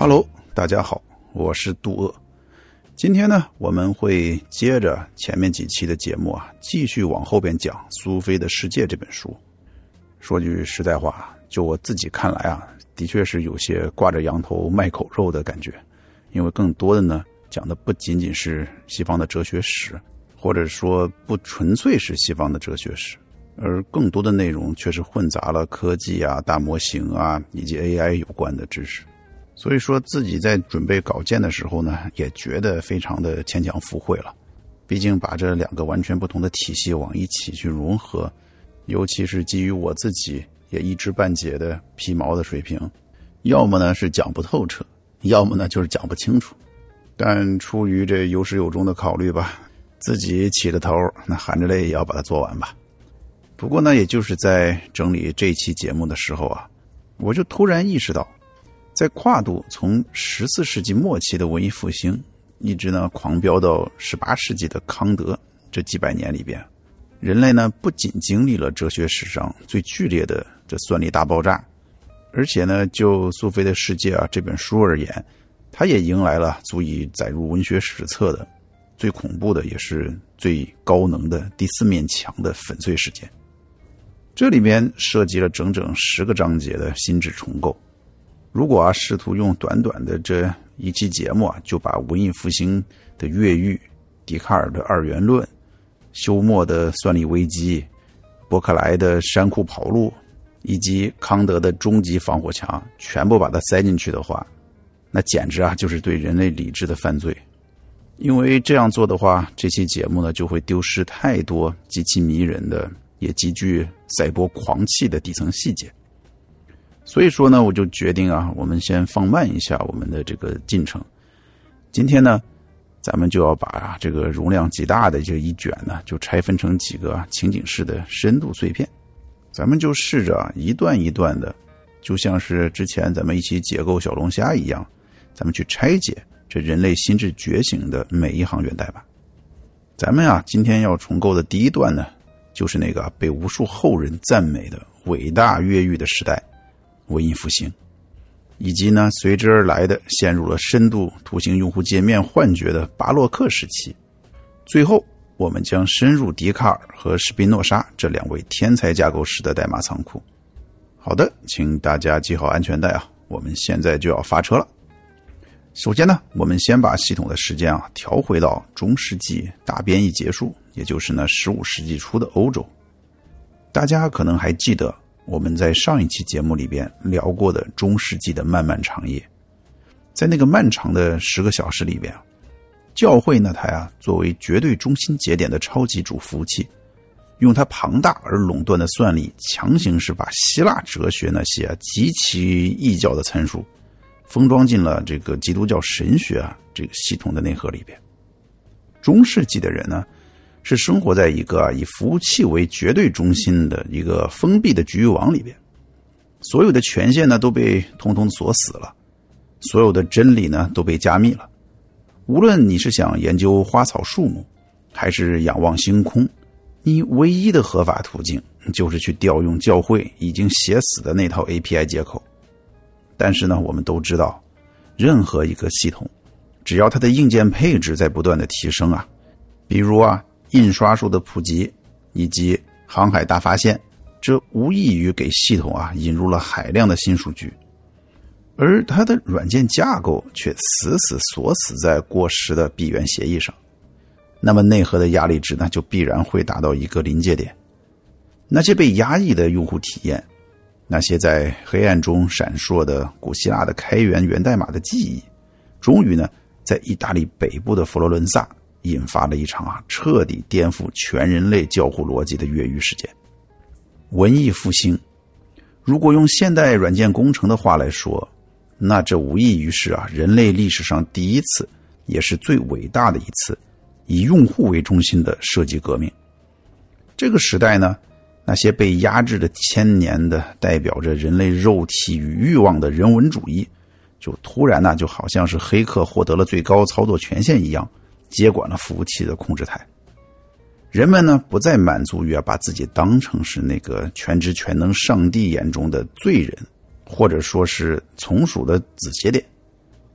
Hello， 大家好，我是杜鄂。今天呢，我们会接着前面几期的节目继续往后边讲《苏菲的世界》这本书。说句实在话，就我自己看来的确是有些挂着羊头卖狗肉的感觉，因为更多的呢，讲的不仅仅是西方的哲学史，或者说不纯粹是西方的哲学史，而更多的内容却是混杂了科技大模型以及 AI 有关的知识。所以说自己在准备稿件的时候呢，也觉得非常的牵强附会了。毕竟把这两个完全不同的体系往一起去融合，尤其是基于我自己也一知半解的皮毛的水平，要么呢是讲不透彻，要么呢就是讲不清楚。但出于这有始有终的考虑吧，自己起了头，那含着泪也要把它做完吧。不过呢，也就是在整理这期节目的时候我就突然意识到，在跨度从14世纪末期的文艺复兴一直呢狂飙到18世纪的康德这几百年里边，人类呢不仅经历了哲学史上最剧烈的这算力大爆炸，而且呢就苏菲的世界这本书而言，它也迎来了足以载入文学史册的最恐怖的也是最高能的第四面墙的粉碎事件。这里面涉及了整整10个章节的心智重构。如果试图用短短的这一期节目就把文艺复兴的越狱、笛卡尔的二元论、休谟的算力危机、伯克莱的山库跑路以及康德的终极防火墙全部把它塞进去的话，那简直就是对人类理智的犯罪。因为这样做的话，这期节目呢就会丢失太多极其迷人的也极具赛博狂气的底层细节。所以说呢，我就决定我们先放慢一下我们的这个进程。今天呢，咱们就要把这个容量极大的这一卷呢，就拆分成几个情景式的深度碎片。咱们就试着一段一段的，就像是之前咱们一起解构小龙虾一样，咱们去拆解这人类心智觉醒的每一行源代码。咱们今天要重构的第一段呢，就是那个被无数后人赞美的伟大越狱的时代，文艺复兴，以及呢随之而来的陷入了深度图形用户界面幻觉的巴洛克时期。最后我们将深入笛卡尔和史宾诺莎这两位天才架构师的代码仓库。好的，请大家系好安全带我们现在就要发车了。首先呢，我们先把系统的时间调回到中世纪大变异结束，也就是呢15世纪初的欧洲。大家可能还记得我们在上一期节目里边聊过的中世纪的漫漫长夜。在那个漫长的10个小时里边，教会呢它作为绝对中心节点的超级主服务器，用它庞大而垄断的算力，强行是把希腊哲学那些极其异教的参数封装进了这个基督教神学这个系统的内核里边。中世纪的人呢，是生活在一个以服务器为绝对中心的一个封闭的局域网里边，所有的权限呢都被统统锁死了，所有的真理呢都被加密了。无论你是想研究花草树木，还是仰望星空，你唯一的合法途径就是去调用教会已经写死的那套 API 接口。但是呢，我们都知道，任何一个系统，只要它的硬件配置在不断的提升比如印刷术的普及以及航海大发现，这无异于给系统引入了海量的新数据，而它的软件架构却死死锁死在过时的闭源协议上。那么内核的压力值呢，就必然会达到一个临界点。那些被压抑的用户体验，那些在黑暗中闪烁的古希腊的开源源代码的记忆，终于呢，在意大利北部的佛罗伦萨引发了一场彻底颠覆全人类交互逻辑的越狱事件。文艺复兴，如果用现代软件工程的话来说，那这无异于是人类历史上第一次，也是最伟大的一次以用户为中心的设计革命。这个时代呢，那些被压制的千年的代表着人类肉体与欲望的人文主义，就突然就好像是黑客获得了最高操作权限一样，接管了服务器的控制台。人们呢，不再满足于把自己当成是那个全知全能上帝眼中的罪人，或者说是从属的子节点，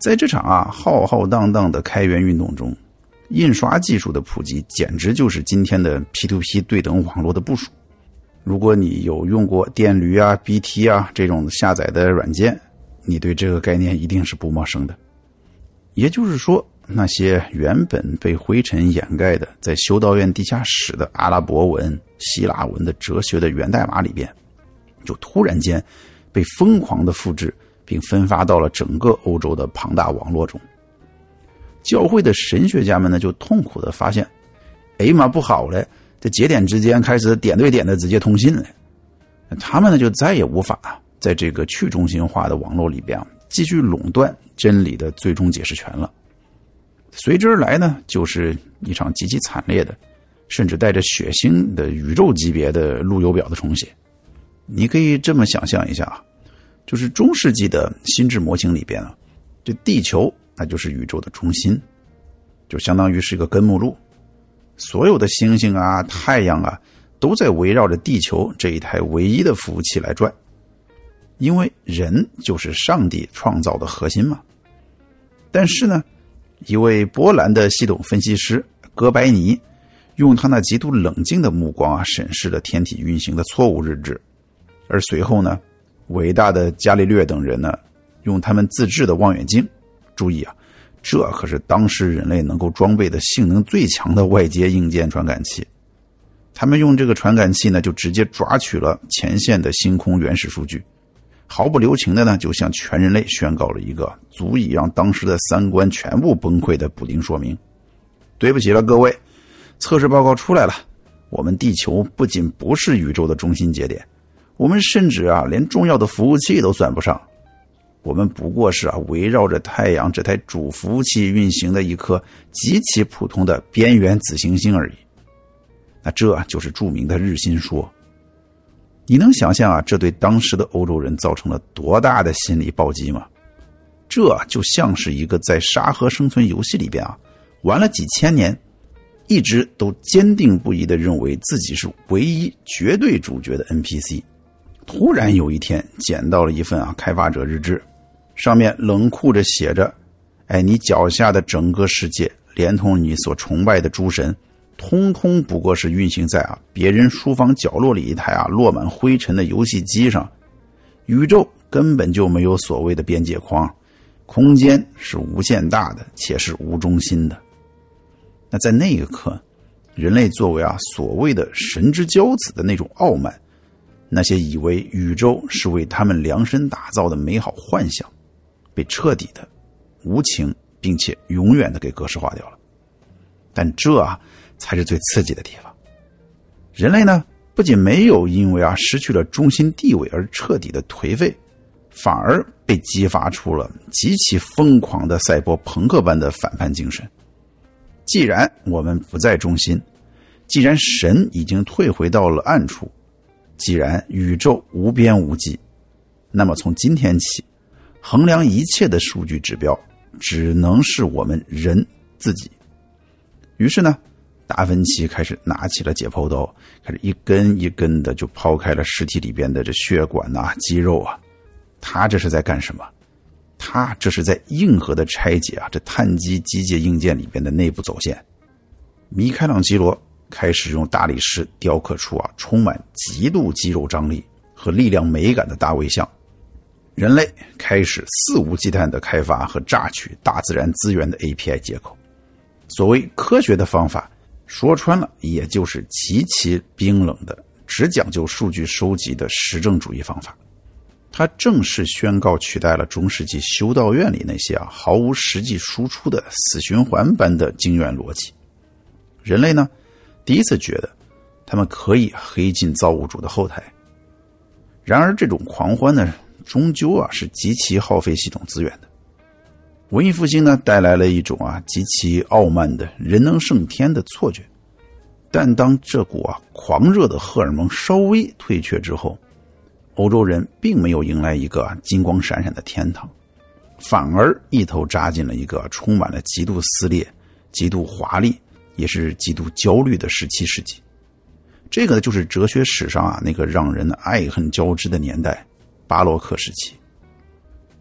在这场浩浩荡荡的开源运动中，印刷技术的普及简直就是今天的 P2P 对等网络的部署。如果你有用过电驴BT 这种下载的软件，你对这个概念一定是不陌生的。也就是说，那些原本被灰尘掩盖的在修道院地下室的阿拉伯文、希腊文的哲学的源代码里边，就突然间被疯狂的复制并分发到了整个欧洲的庞大网络中。教会的神学家们呢，就痛苦的发现，哎呀妈，不好了，这节点之间开始点对点的直接通信了。他们呢，就再也无法在这个去中心化的网络里边继续垄断真理的最终解释权了。随之而来呢，就是一场极其惨烈的，甚至带着血腥的宇宙级别的路由表的重写。你可以这么想象一下就是中世纪的心智模型里边这地球那就是宇宙的中心，就相当于是一个根目录，所有的星星太阳都在围绕着地球这一台唯一的服务器来转，因为人就是上帝创造的核心嘛。但是呢，一位波兰的系统分析师哥白尼用他那极度冷静的目光审视了天体运行的错误日志，而随后呢，伟大的伽利略等人呢，用他们自制的望远镜，注意这可是当时人类能够装备的性能最强的外接硬件传感器。他们用这个传感器呢，就直接抓取了前线的星空原始数据，毫不留情的呢，就向全人类宣告了一个足以让当时的三观全部崩溃的补丁说明。对不起了各位，测试报告出来了，我们地球不仅不是宇宙的中心节点，我们甚至连重要的服务器都算不上。我们不过是围绕着太阳这台主服务器运行的一颗极其普通的边缘子行星而已。那这就是著名的日心说。你能想象这对当时的欧洲人造成了多大的心理暴击吗？这就像是一个在沙盒生存游戏里边玩了几千年，一直都坚定不移地认为自己是唯一绝对主角的 NPC， 突然有一天捡到了一份开发者日志，上面冷酷着写着，你脚下的整个世界连同你所崇拜的诸神，通通不过是运行在别人书房角落里一台落满灰尘的游戏机上。宇宙根本就没有所谓的边界框，空间是无限大的，且是无中心的。那在那个刻，人类作为所谓的神之骄子的那种傲慢，那些以为宇宙是为他们量身打造的美好幻想，被彻底的无情并且永远的给格式化掉了。但这才是最刺激的地方。人类呢，不仅没有因为失去了中心地位而彻底的颓废，反而被激发出了极其疯狂的赛博朋克般的反叛精神。既然我们不在中心，既然神已经退回到了暗处，既然宇宙无边无际，那么从今天起，衡量一切的数据指标只能是我们人自己。于是呢，达芬奇开始拿起了解剖刀，开始一根一根的就抛开了尸体里边的这血管肌肉他这是在干什么？他这是在硬核的拆解这碳基机械硬件里边的内部走线。米开朗基罗开始用大理石雕刻出充满极度肌肉张力和力量美感的大卫像。人类开始肆无忌惮地开发和榨取大自然资源的 API 接口。所谓科学的方法，说穿了也就是极其冰冷的只讲究数据收集的实证主义方法。它正式宣告取代了中世纪修道院里那些毫无实际输出的死循环般的经验逻辑。人类呢，第一次觉得他们可以黑进造物主的后台。然而这种狂欢呢，终究是极其耗费系统资源的。文艺复兴呢，带来了一种极其傲慢的人能胜天的错觉。但当这股狂热的荷尔蒙稍微退却之后，欧洲人并没有迎来一个金光闪闪的天堂，反而一头扎进了一个充满了极度撕裂、极度华丽，也是极度焦虑的17世纪。这个就是哲学史上那个让人爱恨交织的年代——巴洛克时期。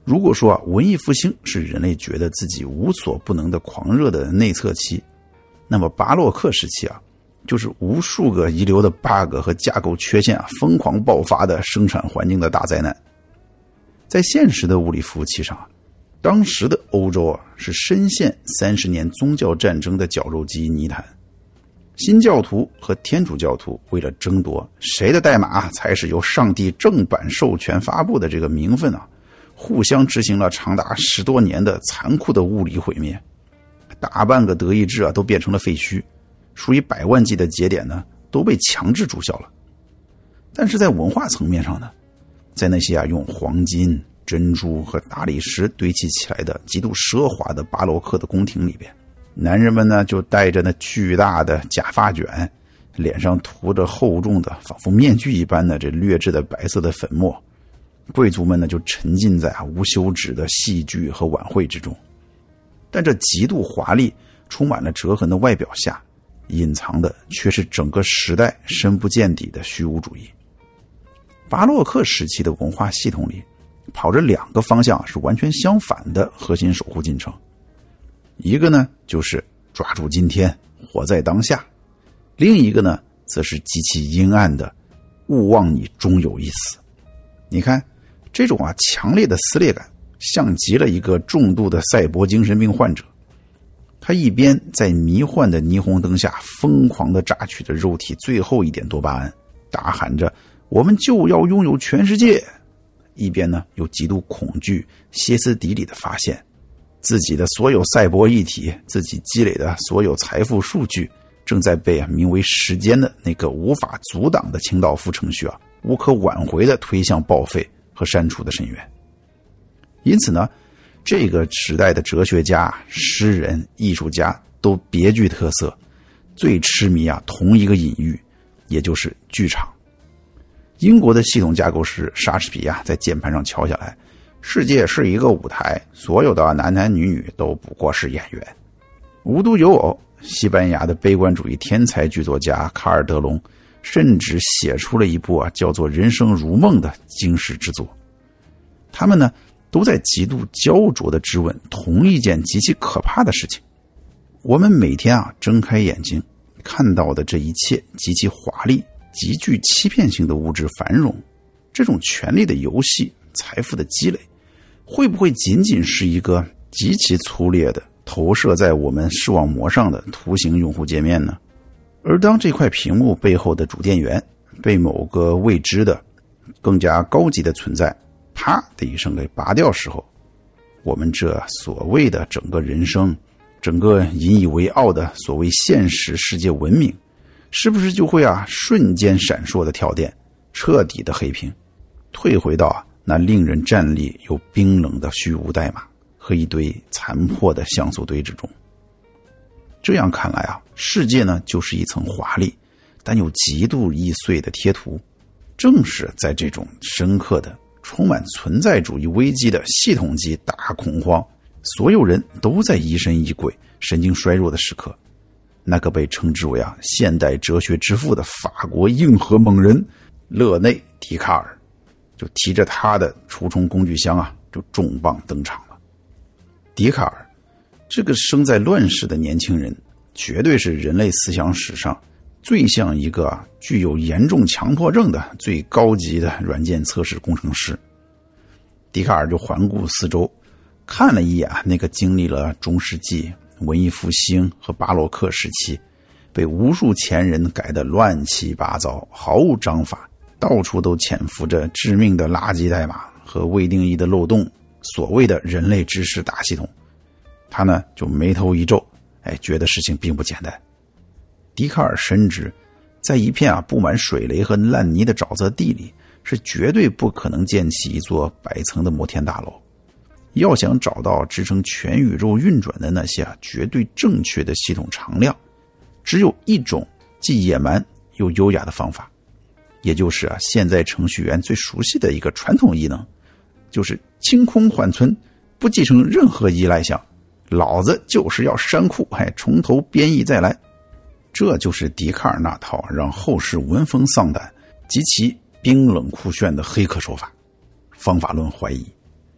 如果说文艺复兴是人类觉得自己无所不能的狂热的内测期，那么巴洛克时期就是无数个遗留的 bug 和架构缺陷疯狂爆发的生产环境的大灾难。在现实的物理服务器上，当时的欧洲是深陷30年宗教战争的绞肉机泥潭。新教徒和天主教徒为了争夺谁的代码才是由上帝正版授权发布的这个名分互相执行了长达10多年的残酷的物理毁灭，大半个德意志都变成了废墟，数以百万计的节点呢都被强制注销了。但是在文化层面上呢，在那些用黄金、珍珠和大理石堆砌起来的极度奢华的巴洛克的宫廷里边，男人们呢就戴着那巨大的假发卷，脸上涂着厚重的仿佛面具一般的这劣质的白色的粉末，贵族们呢就沉浸在无休止的戏剧和晚会之中。但这极度华丽充满了折痕的外表下，隐藏的却是整个时代深不见底的虚无主义。巴洛克时期的文化系统里跑着2个方向是完全相反的核心守护进程。一个呢就是抓住今天，活在当下；另一个呢则是极其阴暗的勿忘你终有一死。你看这种强烈的撕裂感像极了一个重度的赛博精神病患者，他一边在迷幻的霓虹灯下疯狂地榨取着肉体最后一点多巴胺，大喊着我们就要拥有全世界，一边呢又极度恐惧歇斯底里地发现自己的所有赛博一体，自己积累的所有财富数据正在被名为时间的那个无法阻挡的清道夫程序无可挽回地推向报废和删除的深渊。因此呢，这个时代的哲学家、诗人、艺术家都别具特色，最痴迷同一个隐喻，也就是剧场。英国的系统架构师莎士比亚在键盘上敲下来，世界是一个舞台，所有的男男女女都不过是演员。无独有偶，西班牙的悲观主义天才剧作家卡尔德隆甚至写出了一部叫做《人生如梦》的惊世之作。他们呢都在极度焦灼地质问同一件极其可怕的事情。我们每天睁开眼睛看到的这一切极其华丽、极具欺骗性的物质繁荣，这种权力的游戏、财富的积累，会不会仅仅是一个极其粗劣的投射在我们视网膜上的图形用户界面呢？而当这块屏幕背后的主电源被某个未知的更加高级的存在啪的一声给拔掉时候，我们这所谓的整个人生，整个引以为傲的所谓现实世界文明，是不是就会瞬间闪烁的跳电，彻底的黑屏，退回到那令人战栗又冰冷的虚无代码和一堆残破的像素堆之中？这样看来世界呢就是一层华丽但又极度易碎的贴图。正是在这种深刻的充满存在主义危机的系统级大恐慌，所有人都在疑神疑鬼、神经衰弱的时刻，那个被称之为现代哲学之父的法国硬核猛人勒内·笛卡尔，就提着他的除虫工具箱就重磅登场了。笛卡尔这个生在乱世的年轻人，绝对是人类思想史上最像一个具有严重强迫症的最高级的软件测试工程师。笛卡尔就环顾四周，看了一眼那个经历了中世纪、文艺复兴和巴洛克时期被无数前人改得乱七八糟、毫无章法、到处都潜伏着致命的垃圾代码和未定义的漏洞，所谓的人类知识大系统。他呢就眉头一皱，觉得事情并不简单。笛卡尔深知，在一片布满水雷和烂泥的沼泽地里，是绝对不可能建起一座100层的摩天大楼。要想找到支撑全宇宙运转的那些绝对正确的系统常量，只有一种既野蛮又优雅的方法，也就是现在程序员最熟悉的一个传统异能，就是清空缓存，不继承任何依赖项，老子就是要删库，从头编译再来。这就是笛卡尔那套让后世闻风丧胆、极其冰冷酷炫的黑客手法。方法论怀疑，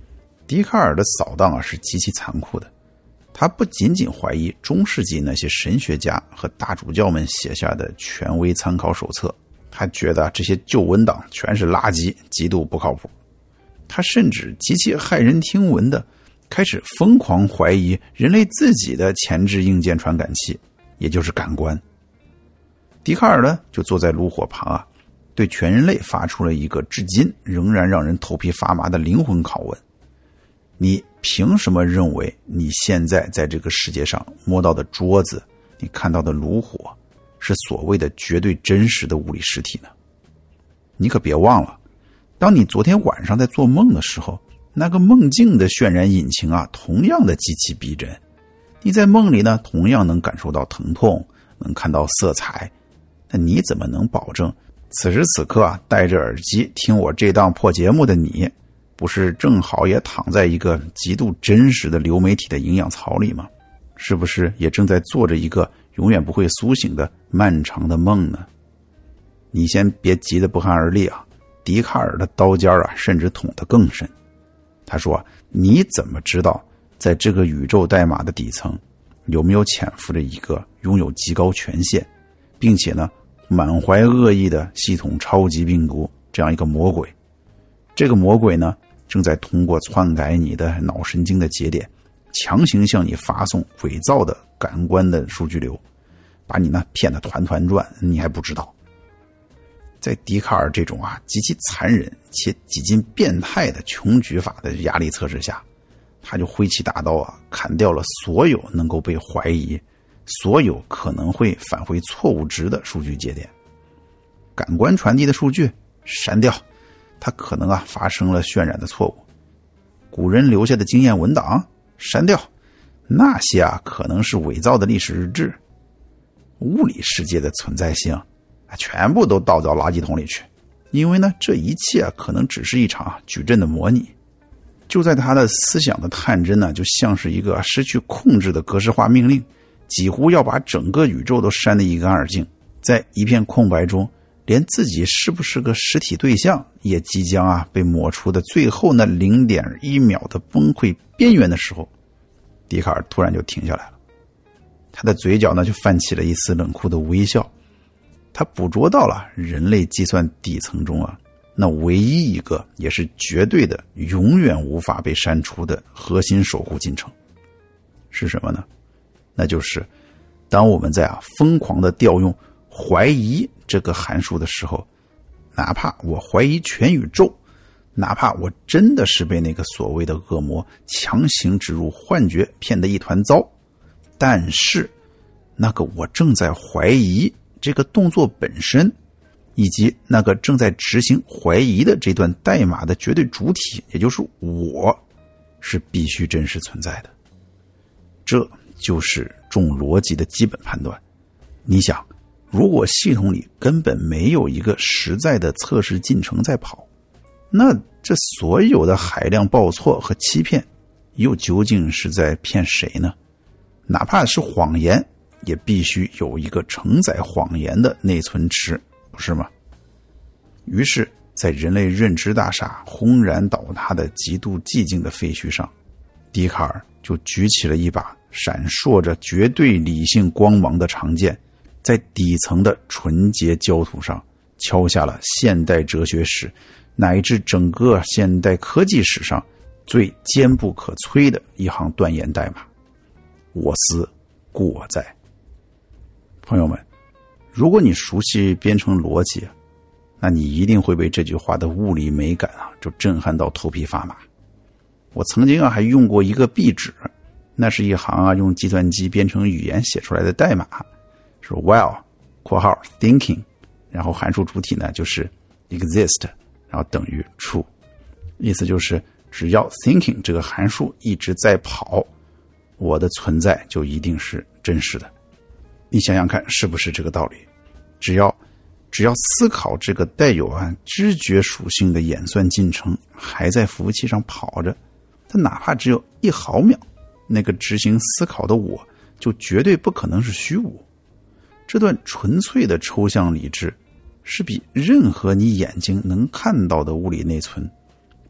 笛卡尔的扫荡是极其残酷的。他不仅仅怀疑中世纪那些神学家和大主教们写下的权威参考手册，他觉得这些旧文档全是垃圾，极度不靠谱。他甚至极其骇人听闻的开始疯狂怀疑人类自己的前置硬件传感器，也就是感官。笛卡尔呢，就坐在炉火旁对全人类发出了一个至今仍然让人头皮发麻的灵魂拷问：你凭什么认为你现在在这个世界上摸到的桌子，你看到的炉火，是所谓的绝对真实的物理实体呢？你可别忘了，当你昨天晚上在做梦的时候，那个梦境的渲染引擎同样的极其逼真。你在梦里呢，同样能感受到疼痛，能看到色彩。那你怎么能保证此时此刻戴着耳机听我这档破节目的你，不是正好也躺在一个极度真实的流媒体的营养槽里吗？是不是也正在做着一个永远不会苏醒的漫长的梦呢？你先别急得不寒而栗笛卡尔的刀尖甚至捅得更深。他说，你怎么知道在这个宇宙代码的底层有没有潜伏着一个拥有极高权限，并且呢满怀恶意的系统超级病毒这样一个魔鬼？这个魔鬼呢，正在通过篡改你的脑神经的节点，强行向你发送伪造的感官的数据流，把你呢骗得团团转，你还不知道。在笛卡尔这种极其残忍且几近变态的穷举法的压力测试下，他就挥起大刀砍掉了所有能够被怀疑，所有可能会返回错误值的数据节点。感官传递的数据删掉，它可能发生了渲染的错误。古人留下的经验文档删掉，那些可能是伪造的历史日志。物理世界的存在性全部都倒到垃圾桶里去，因为呢这一切可能只是一场矩阵的模拟。就在他的思想的探针呢，就像是一个失去控制的格式化命令，几乎要把整个宇宙都删得一干二净。在一片空白中，连自己是不是个实体对象也即将被抹除的最后那 0.1 秒的崩溃边缘的时候，笛卡尔突然就停下来了。他的嘴角呢就泛起了一丝冷酷的微笑。他捕捉到了人类计算底层中那唯一一个也是绝对的永远无法被删除的核心守护进程。是什么呢？那就是当我们在疯狂的调用怀疑这个函数的时候，哪怕我怀疑全宇宙，哪怕我真的是被那个所谓的恶魔强行植入幻觉骗得一团糟，但是那个我正在怀疑这个动作本身，以及那个正在执行怀疑的这段代码的绝对主体，也就是我，是必须真实存在的。这就是重逻辑的基本判断。你想，如果系统里根本没有一个实在的测试进程在跑，那这所有的海量报错和欺骗又究竟是在骗谁呢？哪怕是谎言，也必须有一个承载谎言的内存池，不是吗？于是在人类认知大厦轰然倒塌的极度寂静的废墟上，笛卡尔就举起了一把闪烁着绝对理性光芒的长剑，在底层的纯洁焦土上敲下了现代哲学史乃至整个现代科技史上最坚不可摧的一行断言代码：我思故我在。朋友们，如果你熟悉编程逻辑，那你一定会被这句话的物理美感就震撼到头皮发麻。我曾经还用过一个壁纸，那是一行用计算机编程语言写出来的代码，是 while 括号 thinking， 然后函数主体呢就是 exist， 然后等于 true， 意思就是只要 thinking 这个函数一直在跑，我的存在就一定是真实的。你想想看是不是这个道理？只要思考这个带有知觉属性的演算进程还在服务器上跑着，它哪怕只有1毫秒，那个执行思考的我就绝对不可能是虚无。这段纯粹的抽象理智是比任何你眼睛能看到的物理内存，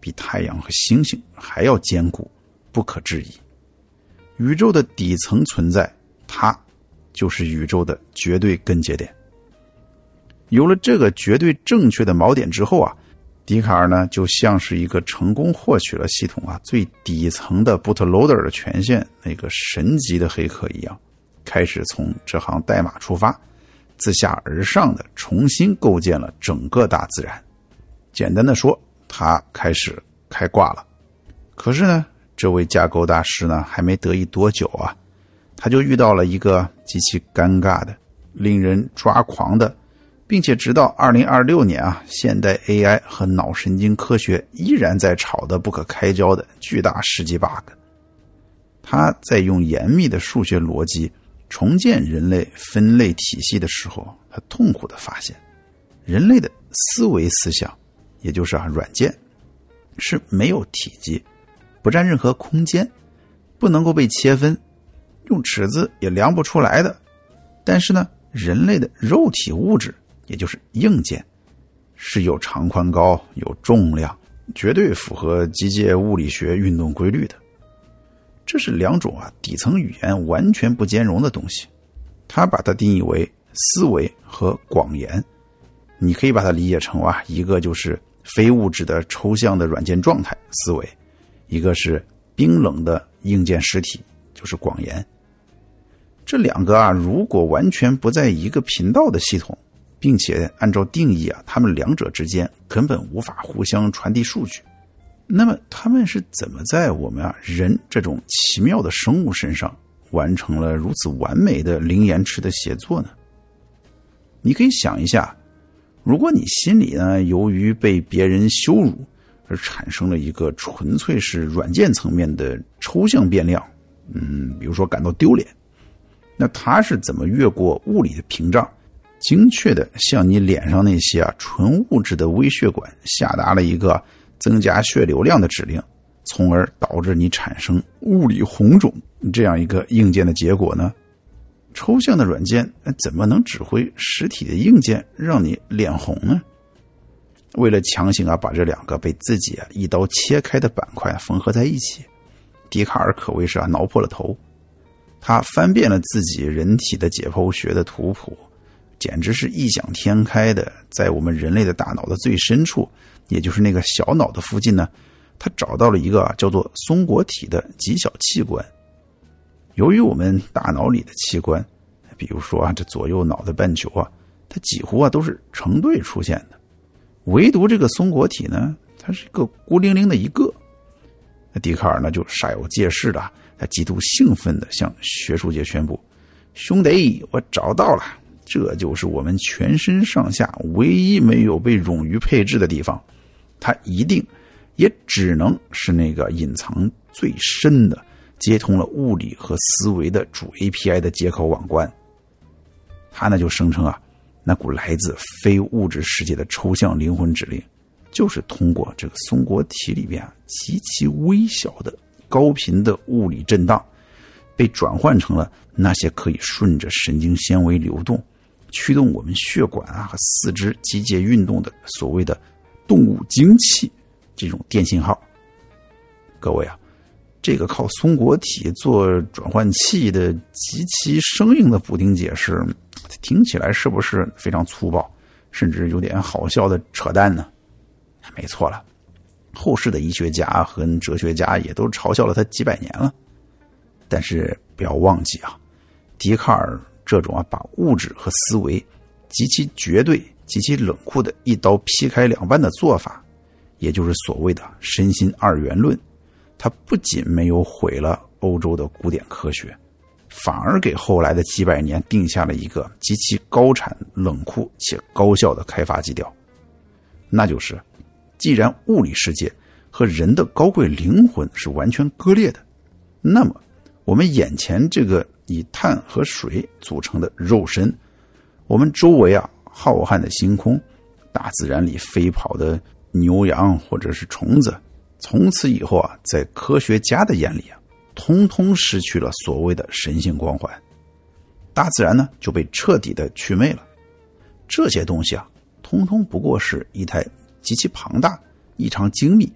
比太阳和星星还要坚固，不可置疑。宇宙的底层存在，它就是宇宙的绝对根节点。有了这个绝对正确的锚点之后啊，笛卡尔呢就像是一个成功获取了系统最底层的 bootloader 的权限那个神级的黑客一样，开始从这行代码出发，自下而上的重新构建了整个大自然。简单的说，他开始开挂了。可是呢，这位架构大师呢还没得意多久啊，他就遇到了一个极其尴尬的、令人抓狂的，并且直到2026年现代 AI 和脑神经科学依然在吵得不可开交的巨大世纪 bug。 他在用严密的数学逻辑重建人类分类体系的时候，他痛苦地发现，人类的思维思想，也就是软件，是没有体积，不占任何空间，不能够被切分，用尺子也量不出来的。但是呢，人类的肉体物质，也就是硬件，是有长宽高，有重量，绝对符合机械物理学运动规律的。这是两种底层语言完全不兼容的东西。他把它定义为思维和广言。你可以把它理解成一个就是非物质的抽象的软件状态思维，一个是冰冷的硬件实体，就是广言。这两个如果完全不在一个频道的系统，并且按照定义他们两者之间根本无法互相传递数据，那么他们是怎么在我们人这种奇妙的生物身上完成了如此完美的零延迟的协作呢？你可以想一下，如果你心里呢由于被别人羞辱而产生了一个纯粹是软件层面的抽象变量，比如说感到丢脸，那他是怎么越过物理的屏障，精确的向你脸上那些纯物质的微血管下达了一个增加血流量的指令，从而导致你产生物理红肿这样一个硬件的结果呢？抽象的软件怎么能指挥实体的硬件让你脸红呢？为了强行把这两个被自己一刀切开的板块缝合在一起，笛卡尔可谓是挠破了头。他翻遍了自己人体的解剖学的图谱，简直是异想天开的，在我们人类的大脑的最深处，也就是那个小脑的附近呢，他找到了一个叫做松果体的极小器官。由于我们大脑里的器官，比如说这左右脑的半球它几乎都是成对出现的，唯独这个松果体呢，它是一个孤零零的一个。那笛卡尔呢就煞有介事的，他极度兴奋的向学术界宣布：兄弟，我找到了，这就是我们全身上下唯一没有被冗余配置的地方，它一定也只能是那个隐藏最深的接通了物理和思维的主 API 的接口网关。他呢就声称那股来自非物质世界的抽象灵魂指令，就是通过这个松果体里边极其微小的高频的物理震荡，被转换成了那些可以顺着神经纤维流动，驱动我们血管和四肢机械运动的所谓的动物精气这种电信号。各位这个靠松果体做转换器的极其生硬的补丁解释，听起来是不是非常粗暴，甚至有点好笑的扯淡呢？没错了，后世的医学家和哲学家也都嘲笑了他几百年了。但是不要忘记笛卡尔这种把物质和思维极其绝对、极其冷酷的一刀劈开两半的做法，也就是所谓的身心二元论，他不仅没有毁了欧洲的古典科学，反而给后来的几百年定下了一个极其高产、冷酷且高效的开发基调。那就是既然物理世界和人的高贵灵魂是完全割裂的，那么我们眼前这个以碳和水组成的肉身，我们周围浩瀚的星空，大自然里飞跑的牛羊或者是虫子，从此以后在科学家的眼里通通失去了所谓的神性光环，大自然呢就被彻底的祛魅了。这些东西通通不过是一台极其庞大、异常精密，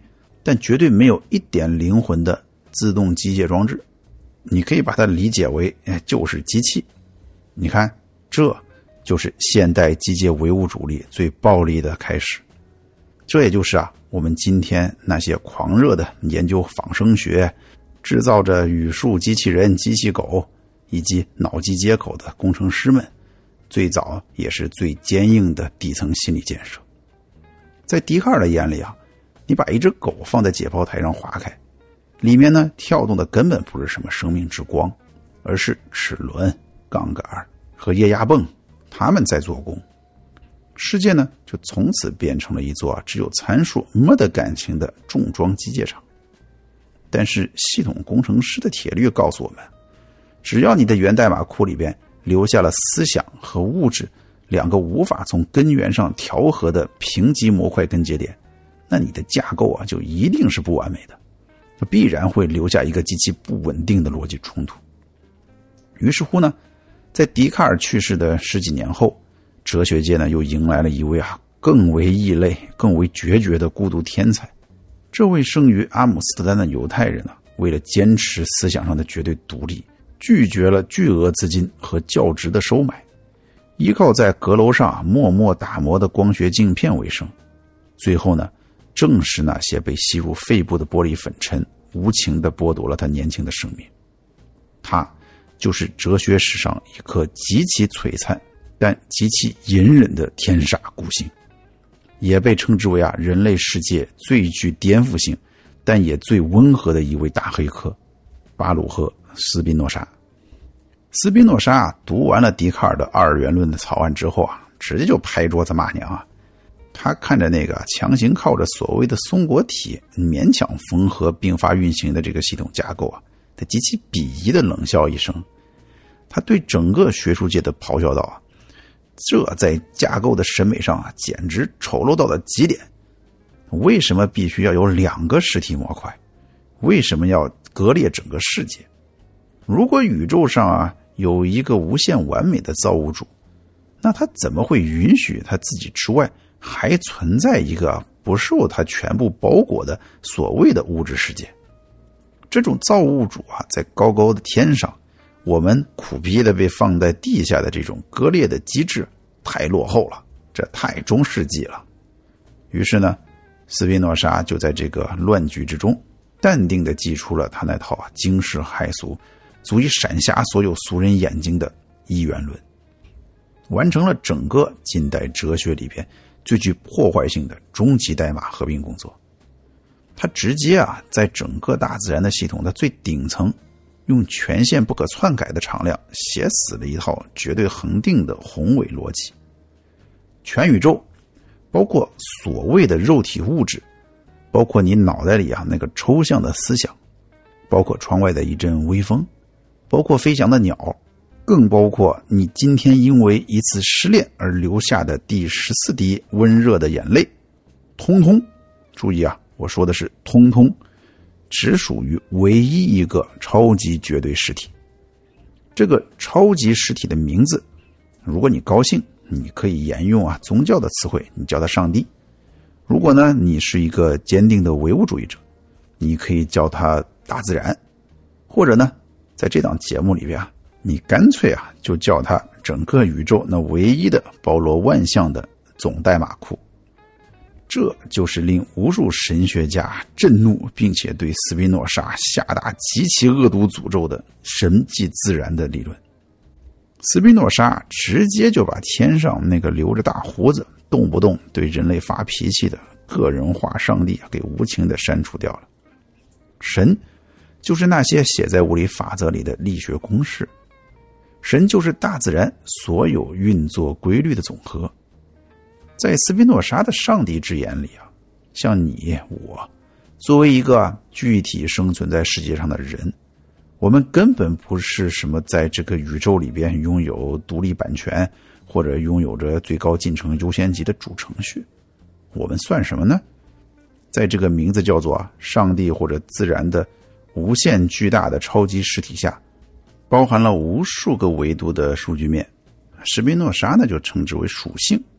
但绝对没有一点灵魂的自动机械装置。你可以把它理解为就是机器。你看，这就是现代机械唯物主义最暴力的开始。这也就是我们今天那些狂热的研究仿生学，制造着语数机器人、机器狗以及脑机接口的工程师们最早也是最坚硬的底层心理建设。在笛卡尔的眼里你把一只狗放在解剖台上划开，里面呢跳动的根本不是什么生命之光，而是齿轮、杠杆和液压泵，它们在做工。世界呢就从此变成了一座只有参数没得感情的重装机械厂。但是系统工程师的铁律告诉我们，只要你的源代码库里边留下了思想和物质两个无法从根源上调和的评级模块根节点，那你的架构就一定是不完美的，必然会留下一个极其不稳定的逻辑冲突。于是乎呢，在笛卡尔去世的10几年后，哲学界呢又迎来了一位更为异类、更为决绝的孤独天才。这位生于阿姆斯特丹的犹太人为了坚持思想上的绝对独立，拒绝了巨额资金和教职的收买，依靠在阁楼上默默打磨的光学镜片为生。最后呢，正是那些被吸入肺部的玻璃粉尘无情地剥夺了他年轻的生命。他就是哲学史上一颗极其璀璨但极其隐忍的天煞孤星，也被称之为人类世界最具颠覆性但也最温和的一位大黑客——巴鲁赫·斯宾诺莎。斯宾诺莎读完了笛卡尔的二元论的草案之后直接就拍桌子骂娘他看着那个强行靠着所谓的松果体勉强缝合并发运行的这个系统架构他极其鄙夷的冷笑一声。他对整个学术界的咆哮道这在架构的审美上简直丑陋到了极点。为什么必须要有2个实体模块？为什么要割裂整个世界？如果宇宙上有一个无限完美的造物主，那他怎么会允许他自己之外还存在一个不受他全部包裹的所谓的物质世界？这种造物主在高高的天上，我们苦逼的被放在地下的这种割裂的机制太落后了，这太中世纪了。于是呢，斯宾诺莎就在这个乱局之中淡定地祭出了他那套惊世骇俗、足以闪瞎所有俗人眼睛的一元论，完成了整个近代哲学里边最具破坏性的终极代码合并工作。他直接在整个大自然的系统的最顶层，用权限不可篡改的常量写死了一套绝对恒定的宏伟逻辑。全宇宙，包括所谓的肉体物质，包括你脑袋里那个抽象的思想，包括窗外的一阵微风，包括飞翔的鸟，更包括你今天因为一次失恋而流下的第14滴温热的眼泪，通通，注意我说的是通通，只属于唯一一个超级绝对实体。这个超级实体的名字，如果你高兴，你可以沿用宗教的词汇，你叫它上帝。如果呢你是一个坚定的唯物主义者，你可以叫它大自然。或者呢在这档节目里边你干脆就叫它整个宇宙那唯一的包罗万象的总代码库。这就是令无数神学家震怒并且对斯宾诺莎下达极其恶毒诅咒的神即自然的理论。斯宾诺莎直接就把天上那个留着大胡子动不动对人类发脾气的个人化上帝给无情地删除掉了。神就是那些写在物理法则里的力学公式，神就是大自然所有运作规律的总和。在斯宾诺莎的上帝之眼里像你我作为一个具体生存在世界上的人，我们根本不是什么在这个宇宙里边拥有独立版权或者拥有着最高进程优先级的主程序。我们算什么呢？在这个名字叫做上帝或者自然的无限巨大的超级实体下，包含了无数个维度的数据面，斯宾诺莎呢就称之为属性。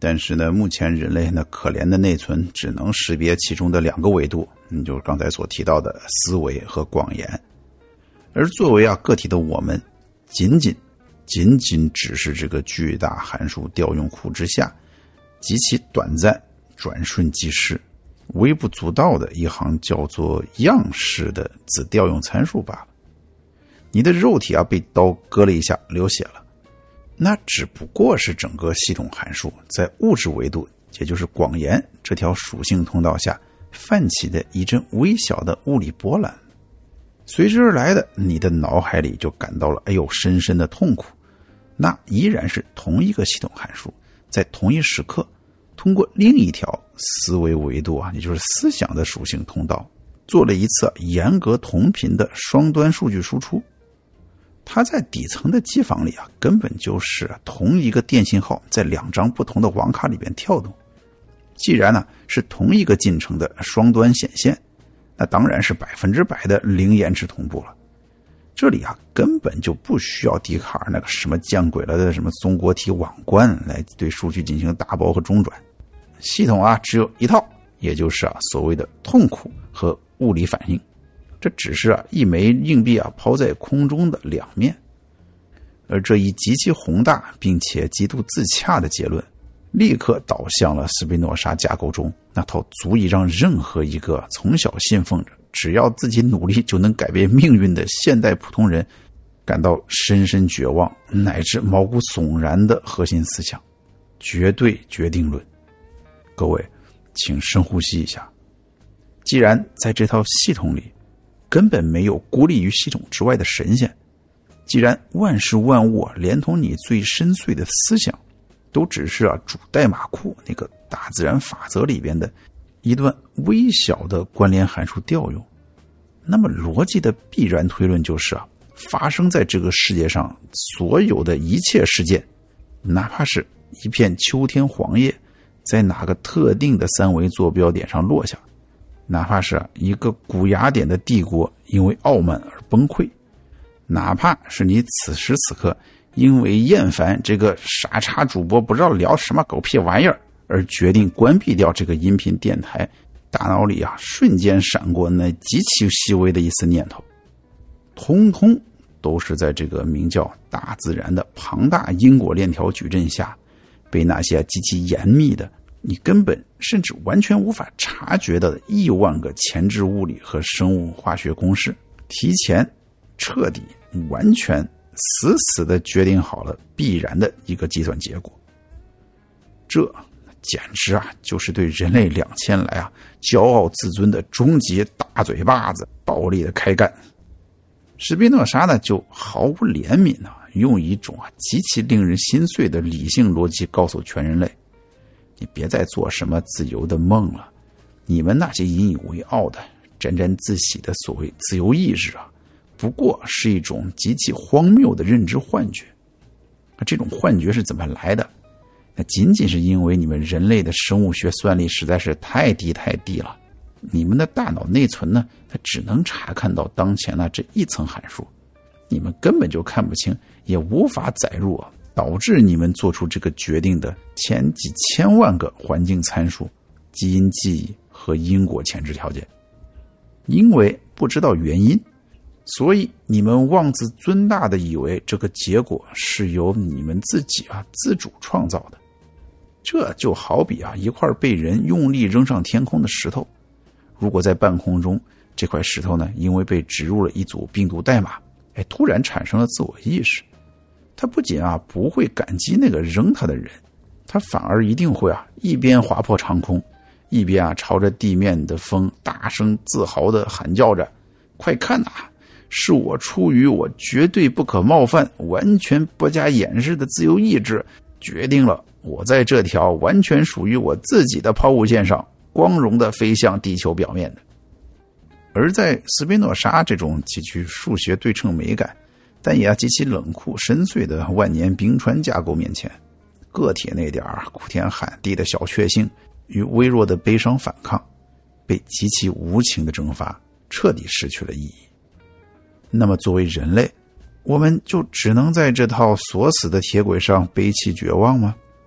但是呢，目前人类那可怜的内存只能识别其中的2个维度，就是刚才所提到的思维和广延。而作为个体的我们，仅仅只是这个巨大函数调用库之下极其短暂、转瞬即逝、微不足道的一行叫做样式的子调用参数罢了。你的肉体被刀割了一下，流血了，那只不过是整个系统函数在物质维度，也就是广延这条属性通道下泛起的一阵微小的物理波澜。随之而来的，你的脑海里就感到了深深的痛苦。那依然是同一个系统函数，在同一时刻通过另一条思维维度也就是思想的属性通道，做了一次严格同频的双端数据输出。它在底层的机房里根本就是同一个电信号在2张不同的网卡里边跳动。既然是同一个进程的双端显现，那当然是100%的零延迟同步了。这里根本就不需要笛卡尔那个什么见鬼了的什么松果体网关来对数据进行打包和中转。系统只有一套，也就是所谓的痛苦和物理反应。这只是一枚硬币抛在空中的2面。而这一极其宏大并且极度自洽的结论，立刻导向了斯宾诺莎架构中那套足以让任何一个从小信奉着只要自己努力就能改变命运的现代普通人感到深深绝望乃至毛骨悚然的核心思想——绝对决定论。各位，请深呼吸一下。既然在这套系统里根本没有孤立于系统之外的神仙，既然万事万物连同你最深邃的思想都只是主代码库那个大自然法则里边的一段微小的关联函数调用，那么逻辑的必然推论就是发生在这个世界上所有的一切事件，哪怕是一片秋天黄叶在哪个特定的3维坐标点上落下，哪怕是一个古雅典的帝国因为傲慢而崩溃，哪怕是你此时此刻因为厌烦这个傻叉主播不知道聊什么狗屁玩意儿而决定关闭掉这个音频电台，大脑里瞬间闪过那极其细微的一丝念头，通通都是在这个名叫大自然的庞大因果链条矩阵下，被那些极其严密的你根本甚至完全无法察觉到的亿万个前置物理和生物化学公式提前彻底完全死死地决定好了必然的一个计算结果。这简直就是对人类2000来骄傲自尊的终极大嘴巴子暴力的开干。史宾诺莎呢就毫无怜悯用一种极其令人心碎的理性逻辑告诉全人类，你别再做什么自由的梦了，你们那些引以为傲的沾沾自喜的所谓自由意志不过是一种极其荒谬的认知幻觉。这种幻觉是怎么来的？那仅仅是因为你们人类的生物学算力实在是太低了，你们的大脑内存呢，它只能查看到当前这一层函数，你们根本就看不清，也无法载入导致你们做出这个决定的前几千万个环境参数、基因记忆和因果前置条件。因为不知道原因，所以你们妄自尊大的以为这个结果是由你们自己自主创造的。这就好比一块被人用力扔上天空的石头，如果在半空中这块石头呢因为被植入了一组病毒代码，突然产生了自我意识，他不仅不会感激那个扔他的人，他反而一定会一边划破长空，一边朝着地面的风大声自豪地喊叫着，快看是我出于我绝对不可冒犯、完全不加掩饰的自由意志，决定了我在这条完全属于我自己的抛物线上光荣地飞向地球表面的。而在斯宾诺莎这种极具数学对称美感但也极其冷酷深邃的万年冰川架构面前，个体那点哭天喊地的小确幸与微弱的悲伤反抗被极其无情的蒸发，彻底失去了意义。那么作为人类，我们就只能在这套锁死的铁轨上悲泣绝望吗？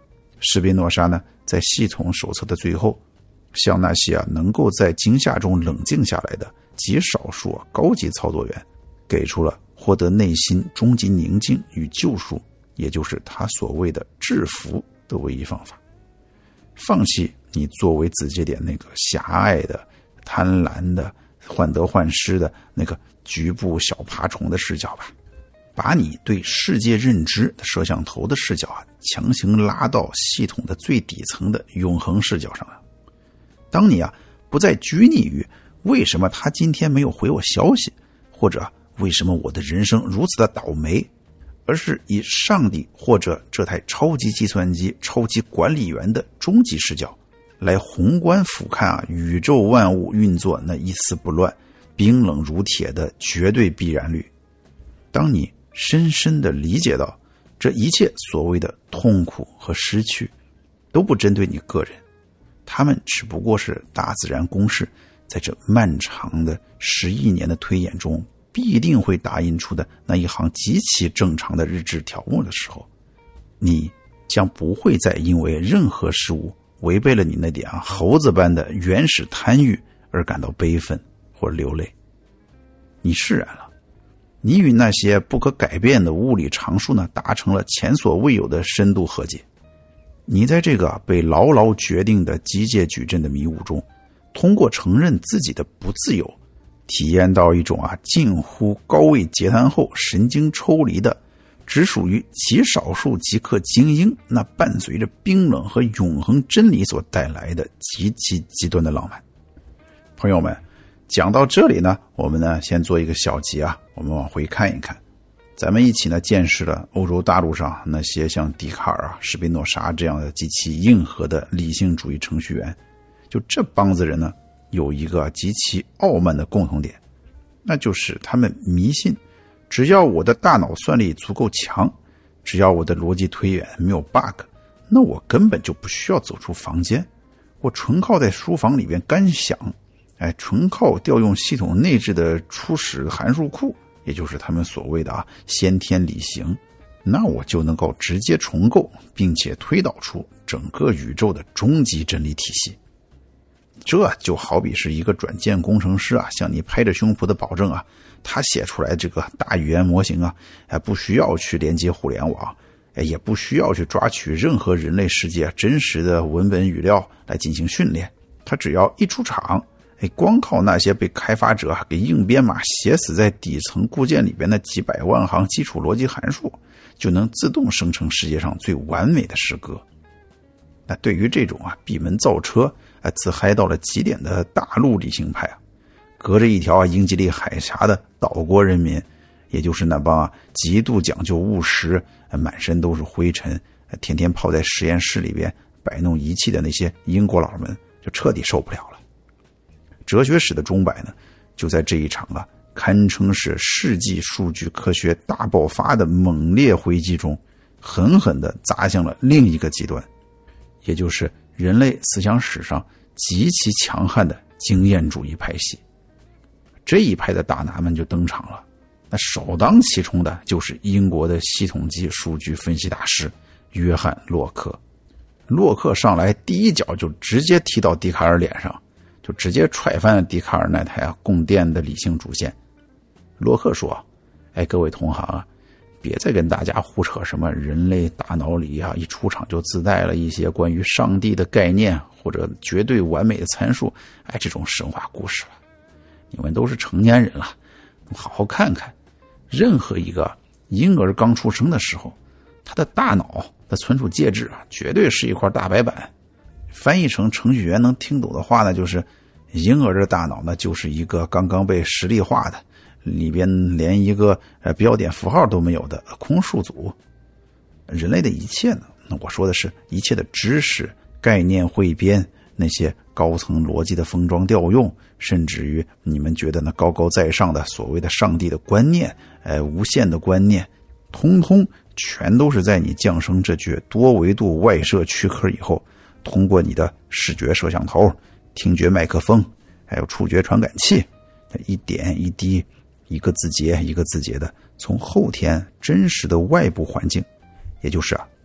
史宾诺莎呢，在系统手册的最后，向那些能够在惊吓中冷静下来的极少数高级操作员，给出了获得内心终极宁静与救赎，也就是他所谓的制服的唯一方法。放弃你作为子节点那个狭隘的、贪婪的、患得患失的那个局部小爬虫的视角吧，把你对世界认知的摄像头的视角强行拉到系统的最底层的永恒视角上了。当你不再拘泥于为什么他今天没有回我消息，或者为什么我的人生如此的倒霉，而是以上帝或者这台超级计算机超级管理员的终极视角来宏观俯瞰宇宙万物运作那一丝不乱、冰冷如铁的绝对必然律。当你深深地理解到这一切所谓的痛苦和失去都不针对你个人，他们只不过是大自然公式在这漫长的10亿年的推演中必定会打印出的那一行极其正常的日志条目的时候，你将不会再因为任何事物违背了你那点猴子般的原始贪欲而感到悲愤或流泪。你释然了，你与那些不可改变的物理常数呢达成了前所未有的深度和解。你在这个被牢牢决定的机械矩阵的迷雾中，通过承认自己的不自由，体验到一种近乎高位截瘫后神经抽离的只属于极少数极客精英那伴随着冰冷和永恒真理所带来的极其极端的浪漫。朋友们，讲到这里呢，我们呢先做一个小结我们往回看一看，咱们一起呢见识了欧洲大陆上那些像笛卡尔史宾诺莎这样的极其硬核的理性主义程序员。就这帮子人呢，有一个极其傲慢的共同点，那就是他们迷信只要我的大脑算力足够强，只要我的逻辑推演没有 bug， 那我根本就不需要走出房间，我纯靠在书房里边干想，纯靠调用系统内置的初始函数库，也就是他们所谓的先天理型，那我就能够直接重构并且推导出整个宇宙的终极真理体系。这就好比是一个软件工程师向你拍着胸脯的保证他写出来这个大语言模型不需要去连接互联网，也不需要去抓取任何人类世界真实的文本语料来进行训练，他只要一出场，光靠那些被开发者给硬编码写死在底层固件里边的几百万行基础逻辑函数，就能自动生成世界上最完美的诗歌。那对于这种闭门造车自嗨到了极点的大陆理性派隔着一条英吉利海峡的岛国人民，也就是那帮极度讲究务实、满身都是灰尘、天天泡在实验室里边摆弄仪器的那些英国佬们，就彻底受不了了。哲学史的钟摆呢，就在这一场堪称是世纪数据科学大爆发的猛烈回击中，狠狠地砸向了另一个极端，也就是人类思想史上极其强悍的经验主义派系。这一派的大拿们就登场了，那首当其冲的就是英国的系统级数据分析大师约翰·洛克。洛克上来第一脚就直接踢到笛卡尔脸上，就直接踹翻了笛卡尔那台供电的理性主线。洛克说，各位同行别再跟大家胡扯什么人类大脑里一出场就自带了一些关于上帝的概念或者绝对完美的参数，这种神话故事了。你们都是成年人了，好好看看，任何一个婴儿刚出生的时候，他的大脑的存储介质绝对是一块大白板。翻译成程序员能听懂的话呢，就是婴儿的大脑呢就是一个刚刚被实例化的，里边连一个标点符号都没有的空数组。人类的一切呢，那我说的是一切的知识、概念汇编，那些高层逻辑的封装调用，甚至于你们觉得呢高高在上的所谓的上帝的观念，无限的观念，通通全都是在你降生这具多维度外设躯壳以后，通过你的视觉摄像头、听觉麦克风，还有触觉传感器，一点一滴，一个字节一个字节的，从后天真实的外部环境，也就是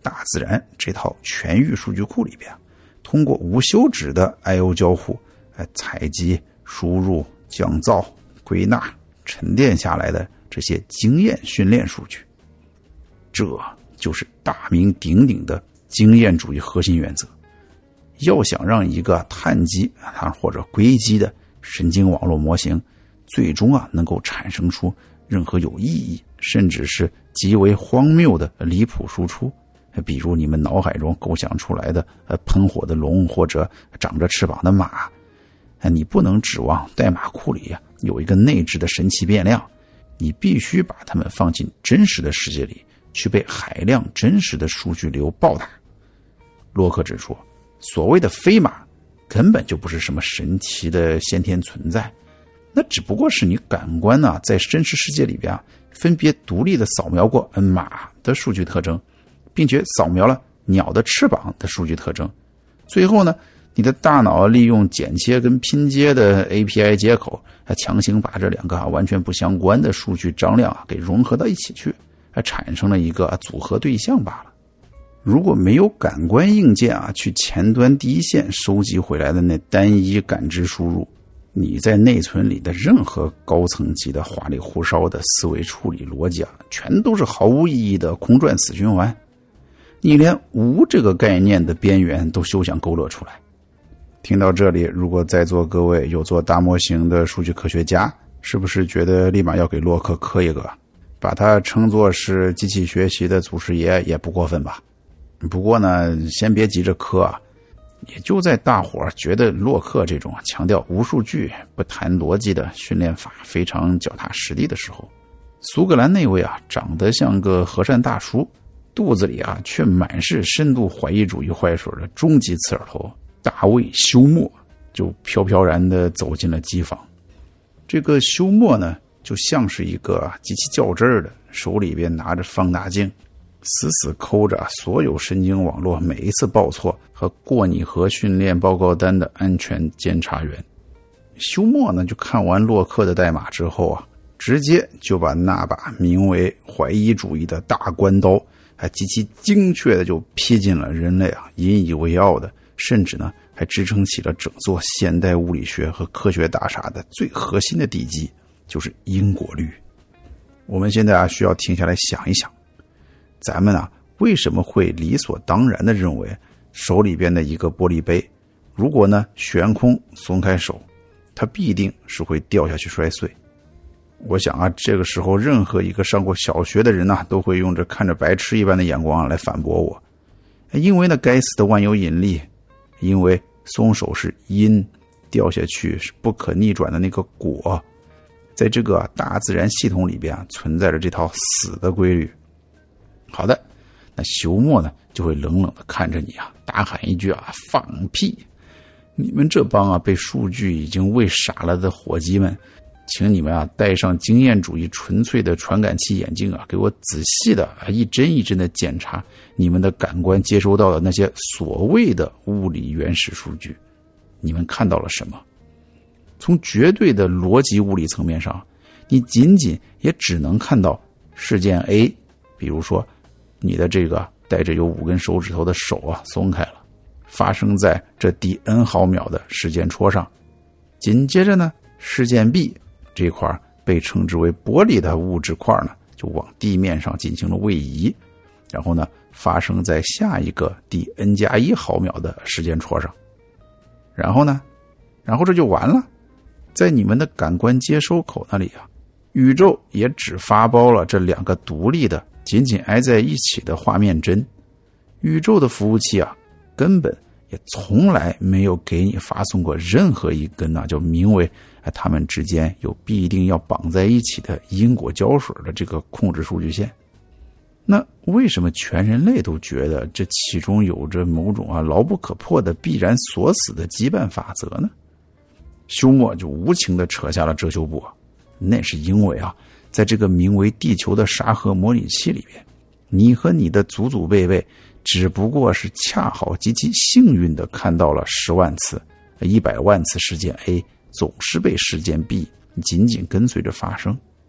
大自然这套全域数据库里边，通过无休止的 I/O 交互，采集、输入、降噪、归纳、沉淀下来的这些经验训练数据。这就是大名鼎鼎的经验主义核心原则。要想让一个碳基或者硅基的神经网络模型最终能够产生出任何有意义甚至是极为荒谬的离谱输出，比如你们脑海中构想出来的喷火的龙或者长着翅膀的马，你不能指望代码库里有一个内置的神奇变量，你必须把它们放进真实的世界里去被海量真实的数据流暴打。洛克指出，所谓的飞马根本就不是什么神奇的先天存在，那只不过是你感官在真实世界里边分别独立的扫描过马的数据特征，并且扫描了鸟的翅膀的数据特征，最后呢，你的大脑利用剪切跟拼接的 API 接口，强行把这两个完全不相关的数据张量给融合到一起去，产生了一个组合对象罢了。如果没有感官硬件去前端第一线收集回来的那单一感知输入，你在内存里的任何高层级的花里胡哨的思维处理逻辑全都是毫无意义的空转死循环。你连无这个概念的边缘都休想勾勒出来。听到这里，如果在座各位有做大模型的数据科学家，是不是觉得立马要给洛克磕一个，把他称作是机器学习的祖师爷也不过分吧？不过呢，先别急着磕也就在大伙觉得洛克这种强调无数据不谈逻辑的训练法非常脚踏实地的时候，苏格兰那位长得像个和善大叔，肚子里却满是深度怀疑主义坏水的终极刺耳头大卫休谟就飘飘然地走进了机房。这个休谟呢，就像是一个极其较真儿的，手里边拿着放大镜，死死抠着所有神经网络每一次报错和过拟合训练报告单的安全监察员。休谟呢，就看完洛克的代码之后直接就把那把名为怀疑主义的大关刀还极其精确的就劈进了人类引以为傲的，甚至呢还支撑起了整座现代物理学和科学大厦的最核心的地基，就是因果律。我们现在需要停下来想一想，咱们为什么会理所当然的认为手里边的一个玻璃杯，如果呢悬空松开手，它必定是会掉下去摔碎。我想这个时候任何一个上过小学的人都会用着看着白痴一般的眼光来反驳我，因为那该死的万有引力，因为松手是因，掉下去是不可逆转的那个果，在这个大自然系统里边存在着这套死的规律。好的，那休谟呢就会冷冷的看着你大喊一句放屁！你们这帮被数据已经喂傻了的伙计们，请你们戴上经验主义纯粹的传感器眼镜给我仔细的一帧一帧的检查你们的感官接收到的那些所谓的物理原始数据。你们看到了什么？从绝对的逻辑物理层面上，你仅仅也只能看到事件 A， 比如说你的这个带着有5根手指头的手松开了，发生在这第 n 毫秒的时间戳上。紧接着呢，事件 B 这块被称之为玻璃的物质块呢，就往地面上进行了位移，然后呢发生在下一个第 n+1 毫秒的时间戳上。然后这就完了。在你们的感官接收口那里宇宙也只发包了这2个独立的紧紧挨在一起的画面帧。宇宙的服务器根本也从来没有给你发送过任何一根就名为它们之间有必定要绑在一起的因果胶水的这个控制数据线。那为什么全人类都觉得这其中有着某种牢不可破的必然锁死的羁绊法则呢？休谟就无情地扯下了遮羞布。那是因为在这个名为地球的沙盒模拟器里边，你和你的祖祖辈辈只不过是恰好极其幸运地看到了10万次、100万次事件 A 总是被事件 B 紧紧跟随着发生。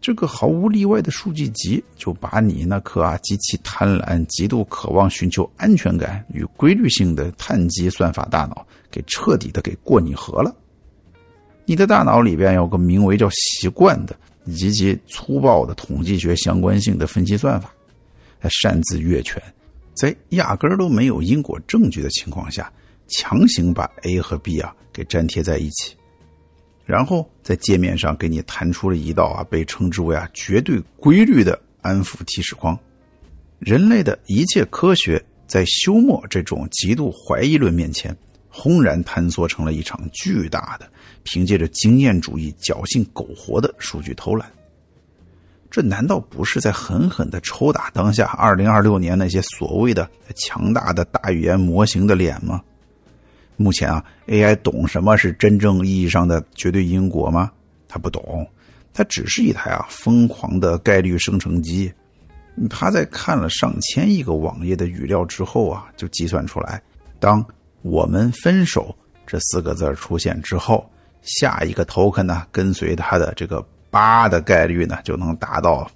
这个毫无例外的数据集就把你那颗极其贪婪、极度渴望寻求安全感与规律性的碳基算法大脑给彻底的给过拟合了。你的大脑里边有个名为叫习惯的极其粗暴的统计学相关性的分析算法，擅自越权，在压根儿都没有因果证据的情况下，强行把 A 和 B 给粘贴在一起，然后在界面上给你弹出了一道被称之为绝对规律的安抚提示框。人类的一切科学在休谟这种极度怀疑论面前，轰然坍缩成了一场巨大的凭借着经验主义侥幸苟活的数据偷懒。这难道不是在狠狠地抽打当下2026年那些所谓的强大的大语言模型的脸吗？目前AI 懂什么是真正意义上的绝对因果吗？它不懂，它只是一台疯狂的概率生成机。它在看了上千亿个网页的语料之后就计算出来，当我们分手这4个字出现之后，下一个 token 跟随它的这个8的概率就能达到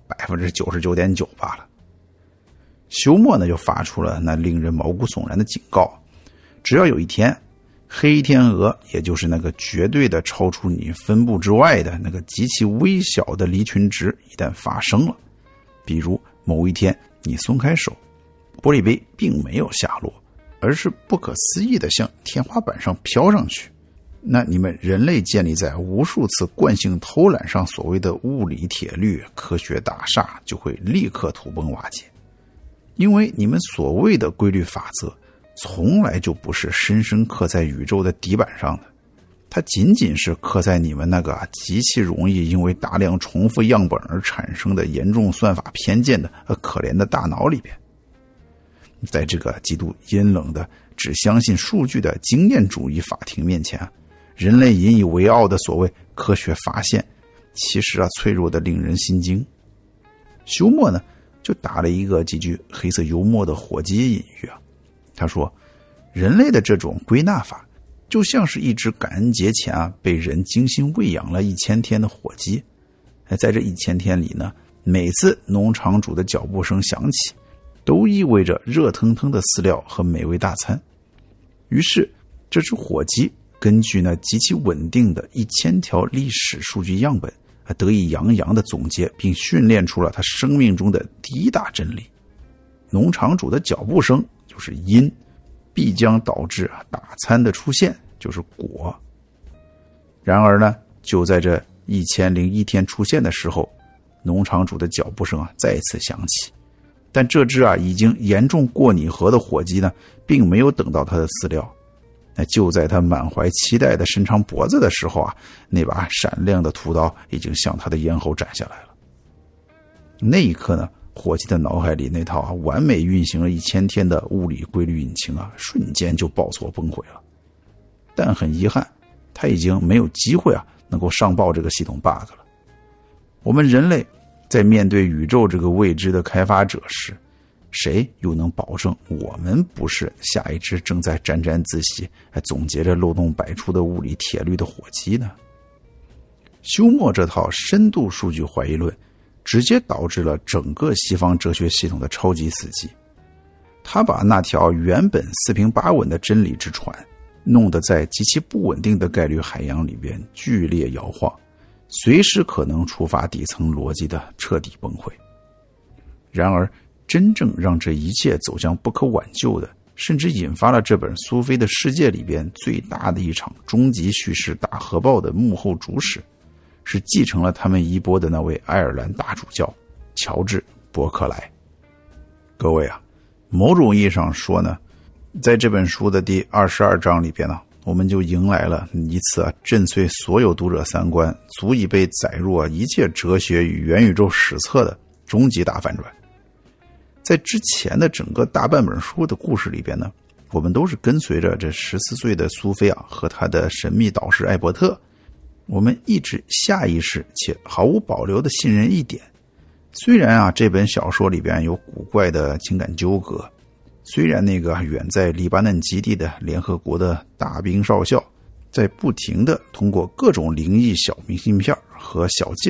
99.9% 罢了。休谟就发出了那令人毛骨悚然的警告，只要有一天黑天鹅，也就是那个绝对的超出你分布之外的那个极其微小的离群值一旦发生了，比如某一天你松开手，玻璃杯并没有下落，而是不可思议地向天花板上飘上去，那你们人类建立在无数次惯性偷懒上所谓的物理铁律科学大厦就会立刻土崩瓦解。因为你们所谓的规律法则从来就不是深深刻在宇宙的底板上的，它仅仅是刻在你们那个极其容易因为大量重复样本而产生的严重算法偏见的可怜的大脑里边。在这个极度阴冷的只相信数据的经验主义法庭面前，人类引以为傲的所谓科学发现其实脆弱的令人心惊。休谟就打了一个极具黑色幽默的火鸡隐喻他说，人类的这种归纳法就像是一只感恩节前被人精心喂养了1000天的火鸡。在这1000天里每次农场主的脚步声响起，都意味着热腾腾的饲料和美味大餐。于是这只火鸡根据那极其稳定的1000条历史数据样本，得意洋洋地总结并训练出了他生命中的第一大真理：农场主的脚步声就是因，必将导致大餐的出现就是果。然而就在这1001天出现的时候，农场主的脚步声再次响起，但这只已经严重过拟合的火鸡并没有等到他的饲料。就在他满怀期待的伸长脖子的时候那把闪亮的屠刀已经向他的咽喉斩下来了。那一刻火鸡的脑海里那套完美运行了1000天的物理规律引擎瞬间就爆挫崩毁了。但很遗憾，他已经没有机会能够上报这个系统 bug 了。我们人类在面对宇宙这个未知的开发者时，谁又能保证我们不是下一只正在沾沾自喜还总结着漏洞百出的物理铁律的火鸡呢？休谟这套深度数据怀疑论直接导致了整个西方哲学系统的超级死机。他把那条原本四平八稳的真理之船弄得在极其不稳定的概率海洋里边剧烈摇晃，随时可能触发底层逻辑的彻底崩溃。然而真正让这一切走向不可挽救的，甚至引发了这本苏菲的世界里边最大的一场终极叙事大核爆的幕后主使，是继承了他们衣钵的那位爱尔兰大主教乔治·伯克莱。各位某种意义上说在这本书的第22章里边我们就迎来了一次震碎所有读者三观，足以被载入一切哲学与元宇宙史册的终极大反转。在之前的整个大半本书的故事里边我们都是跟随着这14岁的苏菲和她的神秘导师艾伯特，我们一直下意识且毫无保留地信任一点。虽然这本小说里边有古怪的情感纠葛，虽然那个远在黎巴嫩基地的联合国的大兵少校在不停地通过各种灵异小明信片和小伎俩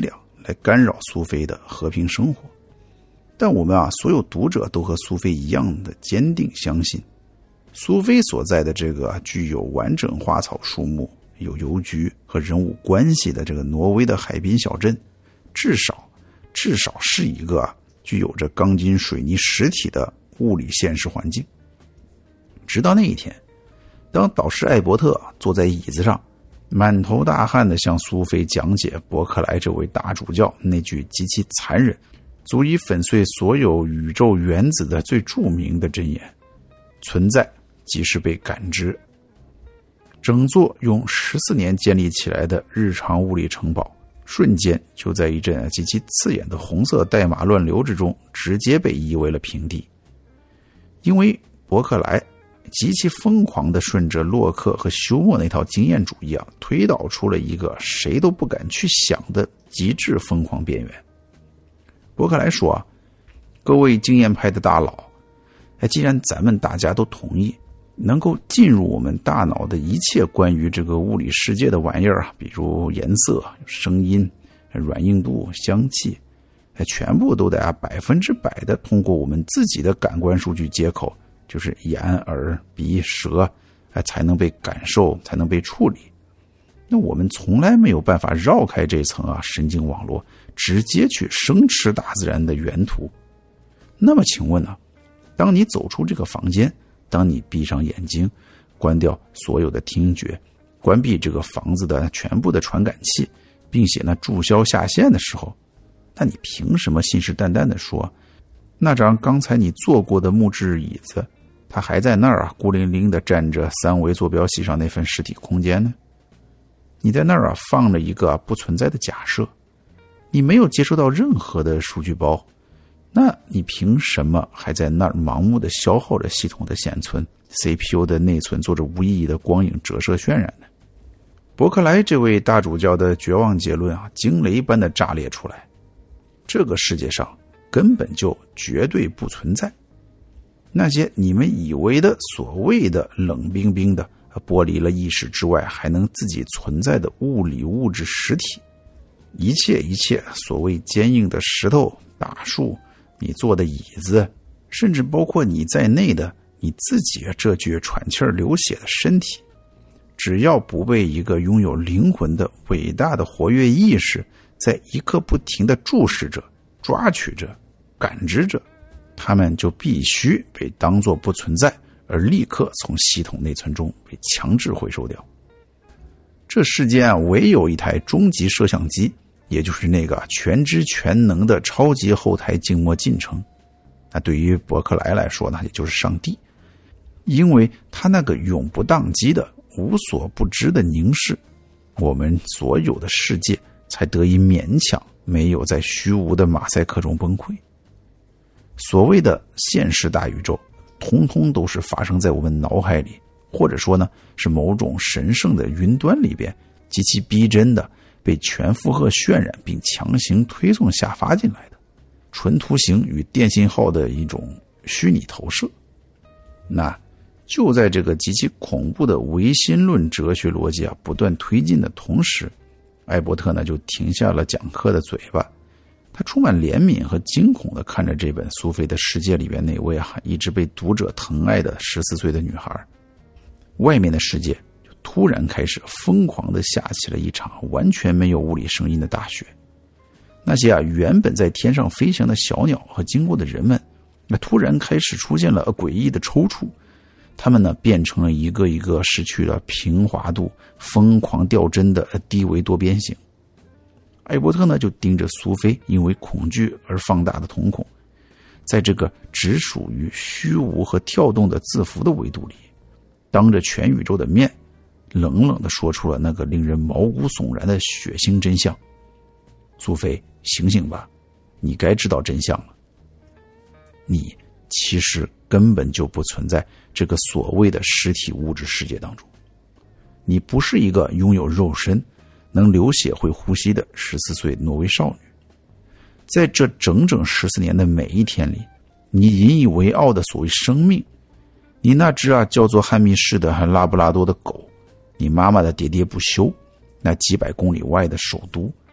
来干扰苏菲的和平生活。但我们所有读者都和苏菲一样的坚定相信，苏菲所在的这个具有完整花草树木、有邮局和人物关系的这个挪威的海滨小镇，至少是一个具有着钢筋水泥实体的物理现实环境。直到那一天，当导师艾伯特坐在椅子上，满头大汗地向苏菲讲解伯克莱这位大主教那句极其残忍、足以粉碎所有宇宙原子的最著名的箴言：存在即是被感知。整座用14年建立起来的日常物理城堡，瞬间就在一阵极其刺眼的红色代码乱流之中，直接被夷为了平地。因为伯克莱极其疯狂地顺着洛克和休谟那套经验主义推导出了一个谁都不敢去想的极致疯狂边缘。伯克莱说各位经验派的大佬，既然咱们大家都同意，能够进入我们大脑的一切关于这个物理世界的玩意儿比如颜色、声音、软硬度、香气，全部都得100%的通过我们自己的感官数据接口，就是眼、耳、鼻、舌，才能被感受，才能被处理。那我们从来没有办法绕开这层神经网络，直接去生吃大自然的原图。那么请问当你走出这个房间，当你闭上眼睛，关掉所有的听觉，关闭这个房子的全部的传感器，并且注销下线的时候，那你凭什么信誓旦旦地说，那张刚才你坐过的木质椅子，它还在那儿孤零零地站着3维坐标系上那份实体空间呢？你在那儿放了一个不存在的假设，你没有接收到任何的数据包，那你凭什么还在那儿盲目地消耗着系统的显存、CPU 的内存，做着无意义的光影折射渲染呢？伯克莱这位大主教的绝望结论惊雷般的炸裂出来，这个世界上根本就绝对不存在那些你们以为的所谓的冷冰冰的剥离了意识之外还能自己存在的物理物质实体。一切所谓坚硬的石头、大树、你坐的椅子，甚至包括你在内的你自己这具喘气流血的身体，只要不被一个拥有灵魂的伟大的活跃意识在一刻不停地注视着、抓取着、感知着，他们就必须被当作不存在，而立刻从系统内存中被强制回收掉。这世间唯有一台终极摄像机，也就是那个全知全能的超级后台静默进程。那对于伯克莱来说呢，也就是上帝，因为他那个永不宕机的无所不知的凝视，我们所有的世界才得以勉强没有在虚无的马赛克中崩溃。所谓的现实大宇宙，通通都是发生在我们脑海里，或者说呢，是某种神圣的云端里边，极其逼真的被全负荷渲染并强行推送下发进来的纯图形与电信号的一种虚拟投射。那就在这个极其恐怖的唯心论哲学逻辑不断推进的同时，艾伯特呢就停下了讲课的嘴巴，他充满怜悯和惊恐地看着这本苏菲的世界里边那位一直被读者疼爱的14岁的女孩。外面的世界就突然开始疯狂地下起了一场完全没有物理声音的大雪。那些原本在天上飞翔的小鸟和经过的人们，突然开始出现了诡异的抽搐，他们呢变成了一个一个失去了平滑度、疯狂掉帧的低维多边形。艾伯特呢就盯着苏菲因为恐惧而放大的瞳孔，在这个只属于虚无和跳动的字符的维度里，当着全宇宙的面，冷冷地说出了那个令人毛骨悚然的血腥真相。苏菲，醒醒吧，你该知道真相了。你其实根本就不存在这个所谓的实体物质世界当中。你不是一个拥有肉身、能流血会呼吸的14岁挪威少女。在这整整14年的每一天里，你引以为傲的所谓生命，你那只叫做汉密士的拉布拉多的狗，你妈妈的喋喋不休，那几百公里外的首都，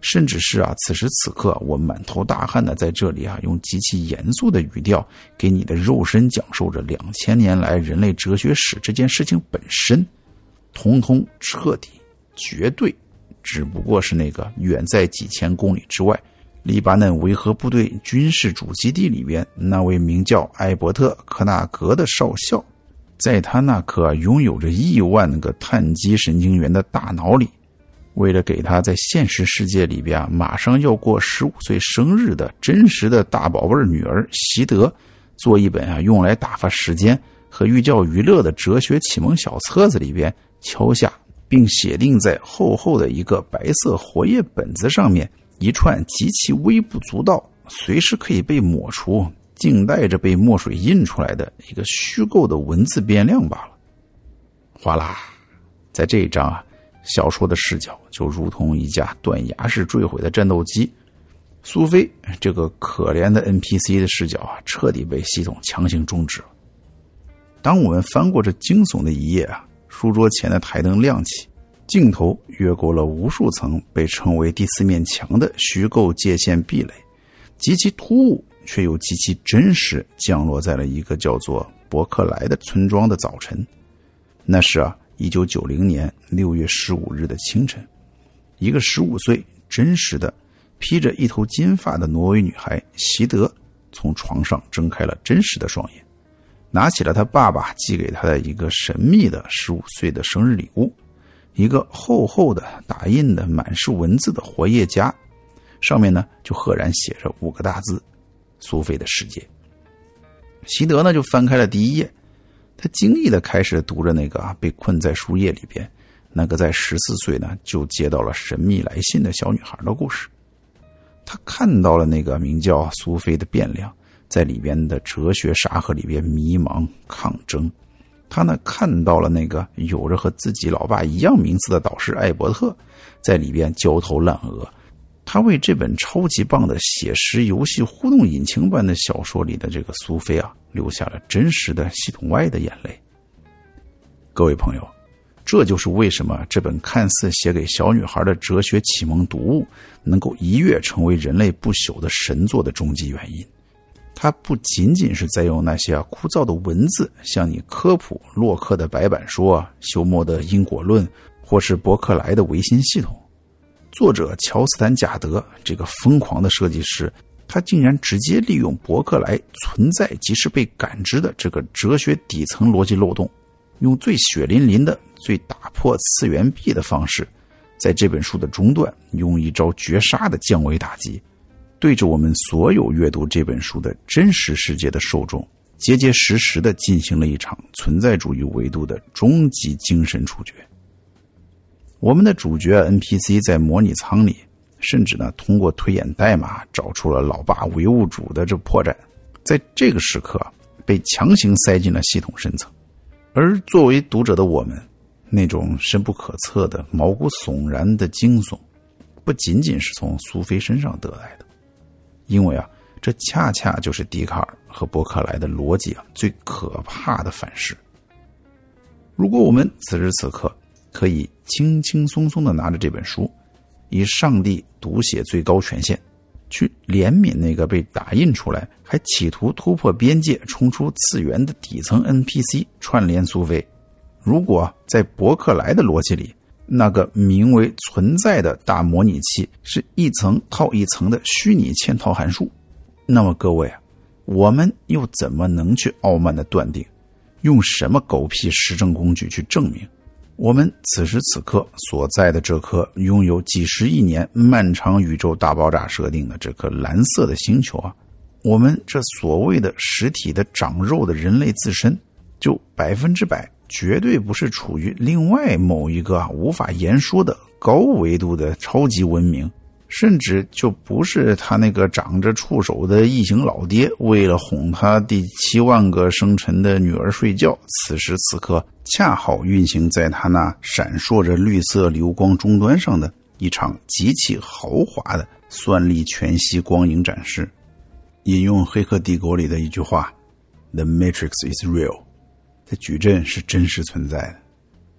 甚至是此时此刻我满头大汗的在这里用极其严肃的语调给你的肉身讲述着2000年来人类哲学史这件事情本身，统统彻底绝对只不过是那个远在几千公里之外黎巴嫩维和部队军事主基地里边那位名叫艾伯特·克纳格的少校，在他那颗拥有着亿万个碳基神经元的大脑里，为了给他在现实世界里边马上要过15岁生日的真实的大宝贝女儿席德做一本用来打发时间和寓教于乐的哲学启蒙小册子里边敲下并写定在厚厚的一个白色活页本子上面一串极其微不足道随时可以被抹除静待着被墨水印出来的一个虚构的文字变量罢了。哗啦，在这一章小说的视角就如同一架断崖式坠毁的战斗机，苏菲这个可怜的 NPC 的视角彻底被系统强行终止了。当我们翻过这惊悚的一页书桌前的台灯亮起，镜头越过了无数层被称为第四面墙的虚构界限壁垒，极其突兀却又极其真实降落在了一个叫做伯克莱的村庄的早晨。那是1990年6月15日的清晨，一个15岁真实的披着一头金发的挪威女孩席德从床上睁开了真实的双眼，拿起了他爸爸寄给他的一个神秘的15岁的生日礼物，一个厚厚的打印的满是文字的活页夹，上面呢就赫然写着5个大字：苏菲的世界。席德呢就翻开了第一页，他惊异地开始读着那个被困在书页里边那个在14岁呢就接到了神秘来信的小女孩的故事。他看到了那个名叫苏菲的变量在里边的哲学沙盒里边迷茫抗争，他呢看到了那个有着和自己老爸一样名字的导师艾伯特在里边焦头烂额，他为这本超级棒的写实游戏互动引擎般的小说里的这个苏菲留下了真实的系统外的眼泪。各位朋友，这就是为什么这本看似写给小女孩的哲学启蒙读物能够一跃成为人类不朽的神作的终极原因。它不仅仅是在用那些枯燥的文字向你科普洛克的白板说、休谟的因果论或是伯克莱的唯心系统。作者乔斯坦贾德这个疯狂的设计师，他竟然直接利用伯克莱存在即是被感知的这个哲学底层逻辑漏洞，用最血淋淋的最打破次元壁的方式，在这本书的中段用一招绝杀的降维打击，对着我们所有阅读这本书的真实世界的受众结结实实地进行了一场存在主义维度的终极精神处决。我们的主角 NPC 在模拟舱里甚至呢通过推演代码找出了老爸唯物主的这破绽，在这个时刻被强行塞进了系统深层。而作为读者的我们，那种深不可测的毛骨悚然的惊悚不仅仅是从苏菲身上得来的，因为这恰恰就是笛卡尔和伯克莱的逻辑最可怕的反噬。如果我们此时此刻可以轻轻松松地拿着这本书，以上帝读写最高权限去怜悯那个被打印出来还企图突破边界冲出次元的底层 NPC 串联苏菲，如果在伯克莱的逻辑里，那个名为存在的大模拟器是一层套一层的虚拟嵌套函数，那么各位我们又怎么能去傲慢地断定，用什么狗屁实证工具去证明我们此时此刻所在的这颗拥有几十亿年漫长宇宙大爆炸设定的这颗蓝色的星球我们这所谓的实体的长肉的人类自身就100%绝对不是处于另外某一个无法言说的高维度的超级文明，甚至就不是他那个长着触手的异形老爹为了哄他第7万个生辰的女儿睡觉，此时此刻恰好运行在他那闪烁着绿色流光终端上的一场极其豪华的算力全息光影展示。引用《黑客帝国》里的一句话 The Matrix is real， 这矩阵是真实存在的。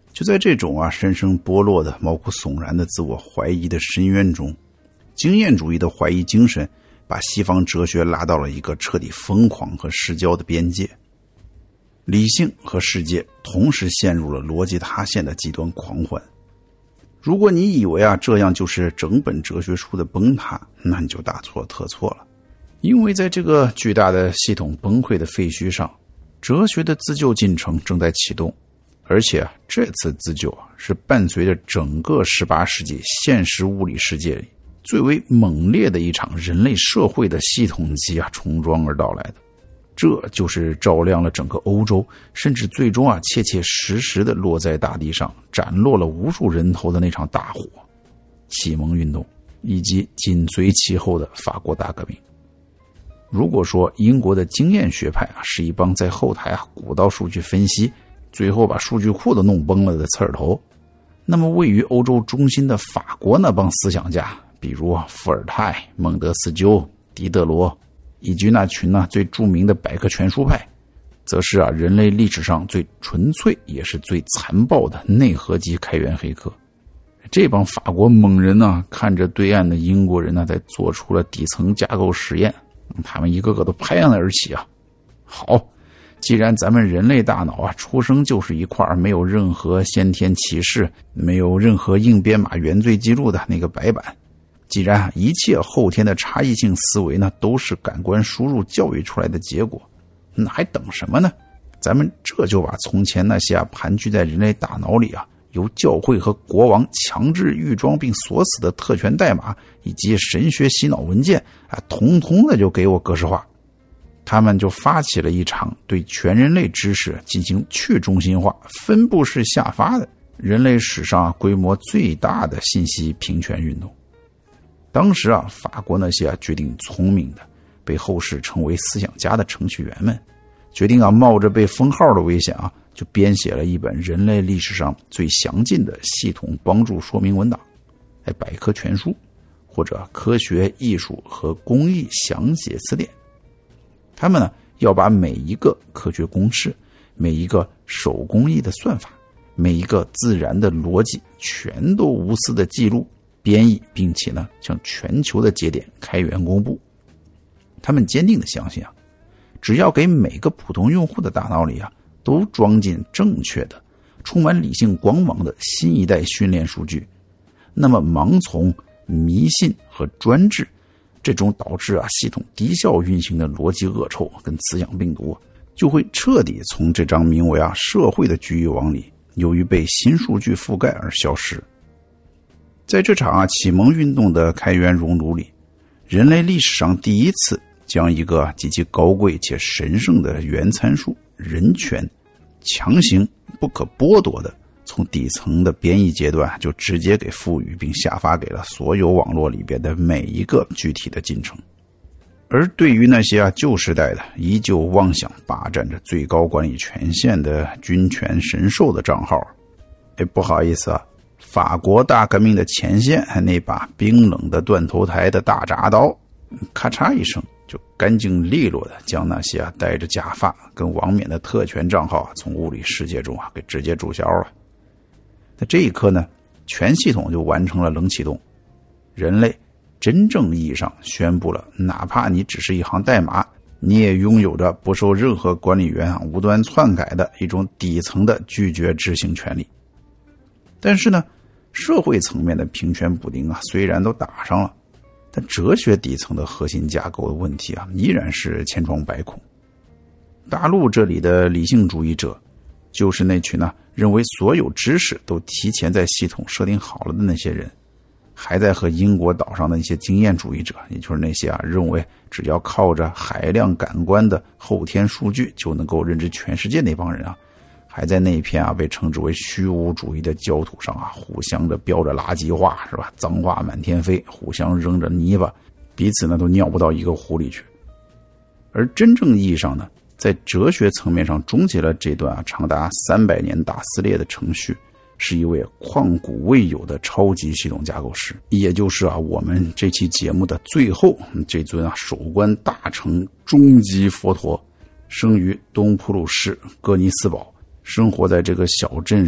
就在这种深深剥落的毛骨悚然的自我怀疑的深渊中，经验主义的怀疑精神把西方哲学拉到了一个彻底疯狂和失焦的边界。理性和世界同时陷入了逻辑塌陷的极端狂欢。如果你以为这样就是整本哲学书的崩塌，那你就大错特错了。因为在这个巨大的系统崩溃的废墟上，哲学的自救进程正在启动，而且这次自救是伴随着整个18世纪现实物理世界里最为猛烈的一场人类社会的系统级重装而到来的。这就是照亮了整个欧洲，甚至最终切切实实地落在大地上，斩落了无数人头的那场大火——启蒙运动，以及紧随其后的法国大革命。如果说英国的经验学派是一帮在后台鼓捣数据分析，最后把数据库都弄崩了的刺儿头，那么位于欧洲中心的法国那帮思想家，比如伏尔泰、孟德斯鸠、狄德罗，以及那群最著名的百科全书派，则是人类历史上最纯粹也是最残暴的内核级开源黑客。这帮法国猛人看着对岸的英国人在做出了底层架构实验，他们一个个都拍案而起好，既然咱们人类大脑出生就是一块没有任何先天启示、没有任何硬编码原罪记录的那个白板，既然一切后天的差异性思维都是感官输入教育出来的结果，那还等什么呢？咱们这就把从前那些盘踞在人类大脑里由教会和国王强制预装并锁死的特权代码以及神学洗脑文件统统的就给我格式化。他们就发起了一场对全人类知识进行去中心化、分布式下发的人类史上规模最大的信息平权运动。当时法国那些决定聪明的被后世称为思想家的程序员们，决定冒着被封号的危险就编写了一本人类历史上最详尽的系统帮助说明文档，百科全书，或者科学、艺术和工艺详解词典。他们要把每一个科学公式、每一个手工艺的算法、每一个自然的逻辑全都无私的记录、编译，并且向全球的节点开源公布。他们坚定地相信只要给每个普通用户的大脑里都装进正确的、充满理性光芒的新一代训练数据，那么盲从、迷信和专制这种导致系统低效运行的逻辑恶臭跟思想病毒，就会彻底从这张名为社会的局域网里，由于被新数据覆盖而消失。在这场启蒙运动的开源熔炉里，人类历史上第一次将一个极其高贵且神圣的原参数人权强行不可剥夺的从底层的编译阶段就直接给赋予并下发给了所有网络里边的每一个具体的进程。而对于那些旧时代的依旧妄想霸占着最高管理权限的君权神授的账号，不好意思法国大革命的前线那把冰冷的断头台的大铡刀，咔嚓一声就干净利落的将那些戴着假发跟王冕的特权账号从物理世界中给直接注销了。在这一刻全系统就完成了冷启动，人类真正意义上宣布了，哪怕你只是一行代码，你也拥有着不受任何管理员无端篡改的一种底层的拒绝执行权利。但是社会层面的平权补丁虽然都打上了，但哲学底层的核心架构的问题依然是千疮百孔。大陆这里的理性主义者，就是那群认为所有知识都提前在系统设定好了的那些人，还在和英国岛上的一些经验主义者，也就是那些认为只要靠着海量感官的后天数据就能够认知全世界那帮人还在那一片被称之为虚无主义的焦土上互相的标着垃圾话，是吧？脏话满天飞，互相扔着泥巴，彼此都尿不到一个壶里去。而真正意义上在哲学层面上终结了这段长达300年大撕裂的程序，是一位旷古未有的超级系统架构师，也就是我们这期节目的最后这尊守关大成终极佛陀，生于东普鲁士哥尼斯堡，生活在这个小镇上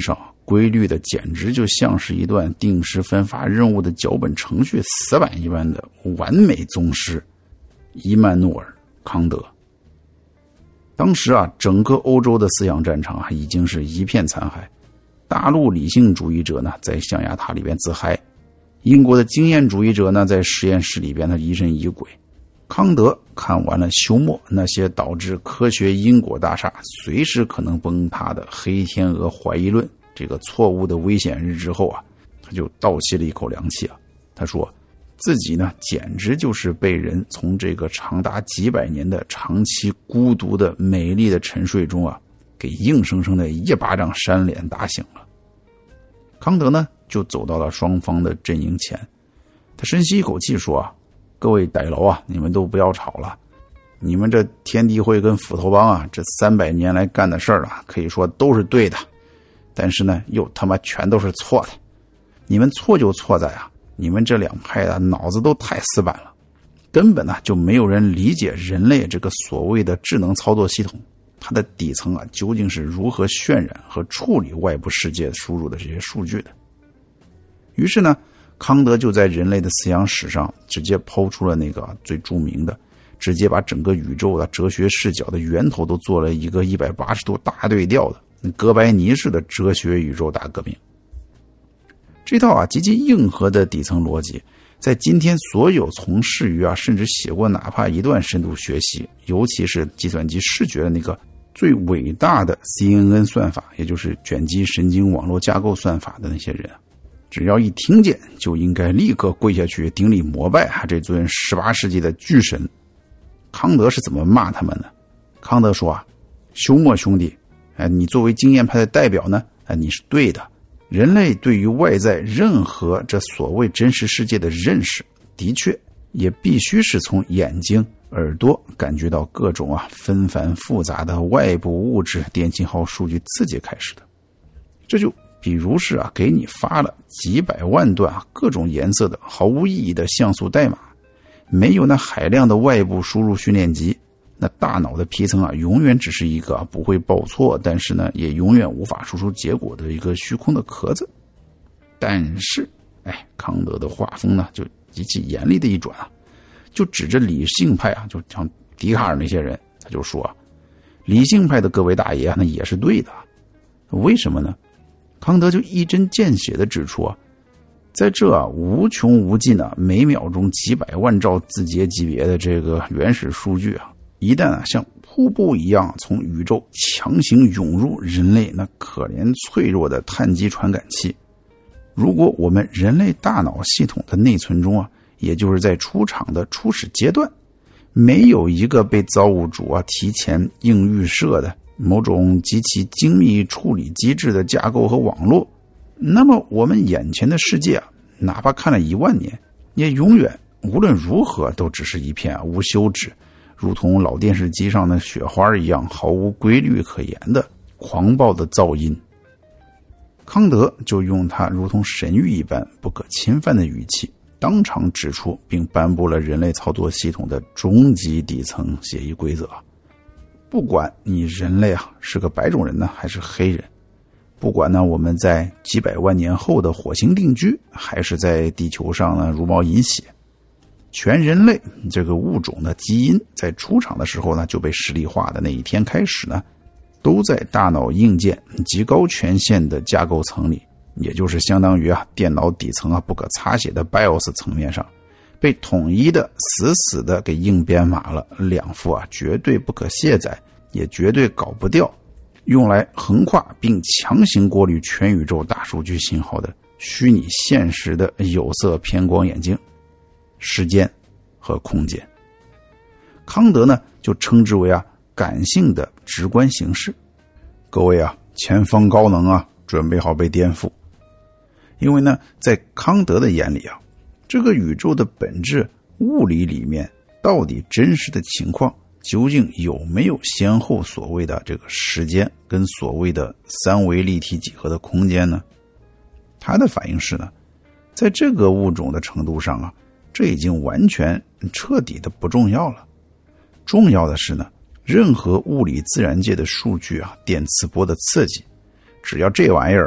规律的简直就像是一段定时分发任务的脚本程序死板一般的完美宗师伊曼努尔·康德。当时整个欧洲的思想战场已经是一片残骸，大陆理性主义者呢在象牙塔里边自嗨，英国的经验主义者呢在实验室里边的疑神疑鬼。康德看完了休谟那些导致科学因果大厦随时可能崩塌的黑天鹅怀疑论这个错误的危险日之后他就倒吸了一口凉气他说自己呢简直就是被人从这个长达几百年的长期孤独的美丽的沉睡中给硬生生的一巴掌扇脸打醒了。康德呢就走到了双方的阵营前，他深吸一口气说各位歹楼你们都不要吵了，你们这天地会跟斧头帮这300年来干的事儿可以说都是对的，但是呢又他妈全都是错的。你们错就错在你们这两派的脑子都太死板了，根本就没有人理解人类这个所谓的智能操作系统，它的底层究竟是如何渲染和处理外部世界输入的这些数据的。于是呢康德就在人类的思想史上直接抛出了那个最著名的，直接把整个宇宙的哲学视角的源头都做了一个180度大对调的哥白尼式的哲学宇宙大革命。这套极其硬核的底层逻辑，在今天所有从事于甚至写过哪怕一段深度学习，尤其是计算机视觉的那个最伟大的 CNN 算法，也就是卷积神经网络架构算法的那些人，只要一听见就应该立刻跪下去顶礼膜拜这尊18世纪的巨神。康德是怎么骂他们的？康德说休谟兄弟，你作为经验派的代表呢，你是对的。人类对于外在任何这所谓真实世界的认识，的确也必须是从眼睛、耳朵感觉到各种纷繁复杂的外部物质电信号数据刺激开始的。这就比如是给你发了几百万段各种颜色的毫无意义的像素代码，没有那海量的外部输入训练集，那大脑的皮层永远只是一个不会报错，但是呢也永远无法输出结果的一个虚空的壳子。但是康德的画风呢就极其严厉的一转就指着理性派就像笛卡尔那些人，他就说理性派的各位大爷那也是对的。为什么呢？康德就一针见血地指出在这无穷无尽每秒钟几百万兆字节级别的这个原始数据一旦像瀑布一样从宇宙强行涌入人类那可怜脆弱的碳基传感器，如果我们人类大脑系统的内存中也就是在出厂的初始阶段，没有一个被造物主提前硬预设的某种极其精密处理机制的架构和网络，那么我们眼前的世界哪怕看了1万年，也永远无论如何都只是一片无休止，如同老电视机上的雪花一样毫无规律可言的狂暴的噪音。康德就用他如同神谕一般不可侵犯的语气，当场指出并颁布了人类操作系统的终极底层协议规则。不管你人类是个白种人呢还是黑人，不管呢我们在几百万年后的火星定居，还是在地球上呢茹毛饮血，全人类这个物种的基因在出厂的时候呢就被实例化的那一天开始呢，都在大脑硬件极高权限的架构层里，也就是相当于电脑底层不可擦写的 BIOS 层面上，被统一的死死的给硬编码了2副绝对不可卸载也绝对搞不掉，用来横跨并强行过滤全宇宙大数据信号的虚拟现实的有色偏光眼镜，时间和空间。康德呢就称之为感性的直观形式。各位前方高能准备好被颠覆。因为呢在康德的眼里这个宇宙的本质物理里面到底真实的情况究竟有没有先后所谓的这个时间跟所谓的3维立体几何的空间呢？他的反应是呢，在这个物种的程度上这已经完全彻底的不重要了。重要的是呢，任何物理自然界的数据电磁波的刺激，只要这玩意儿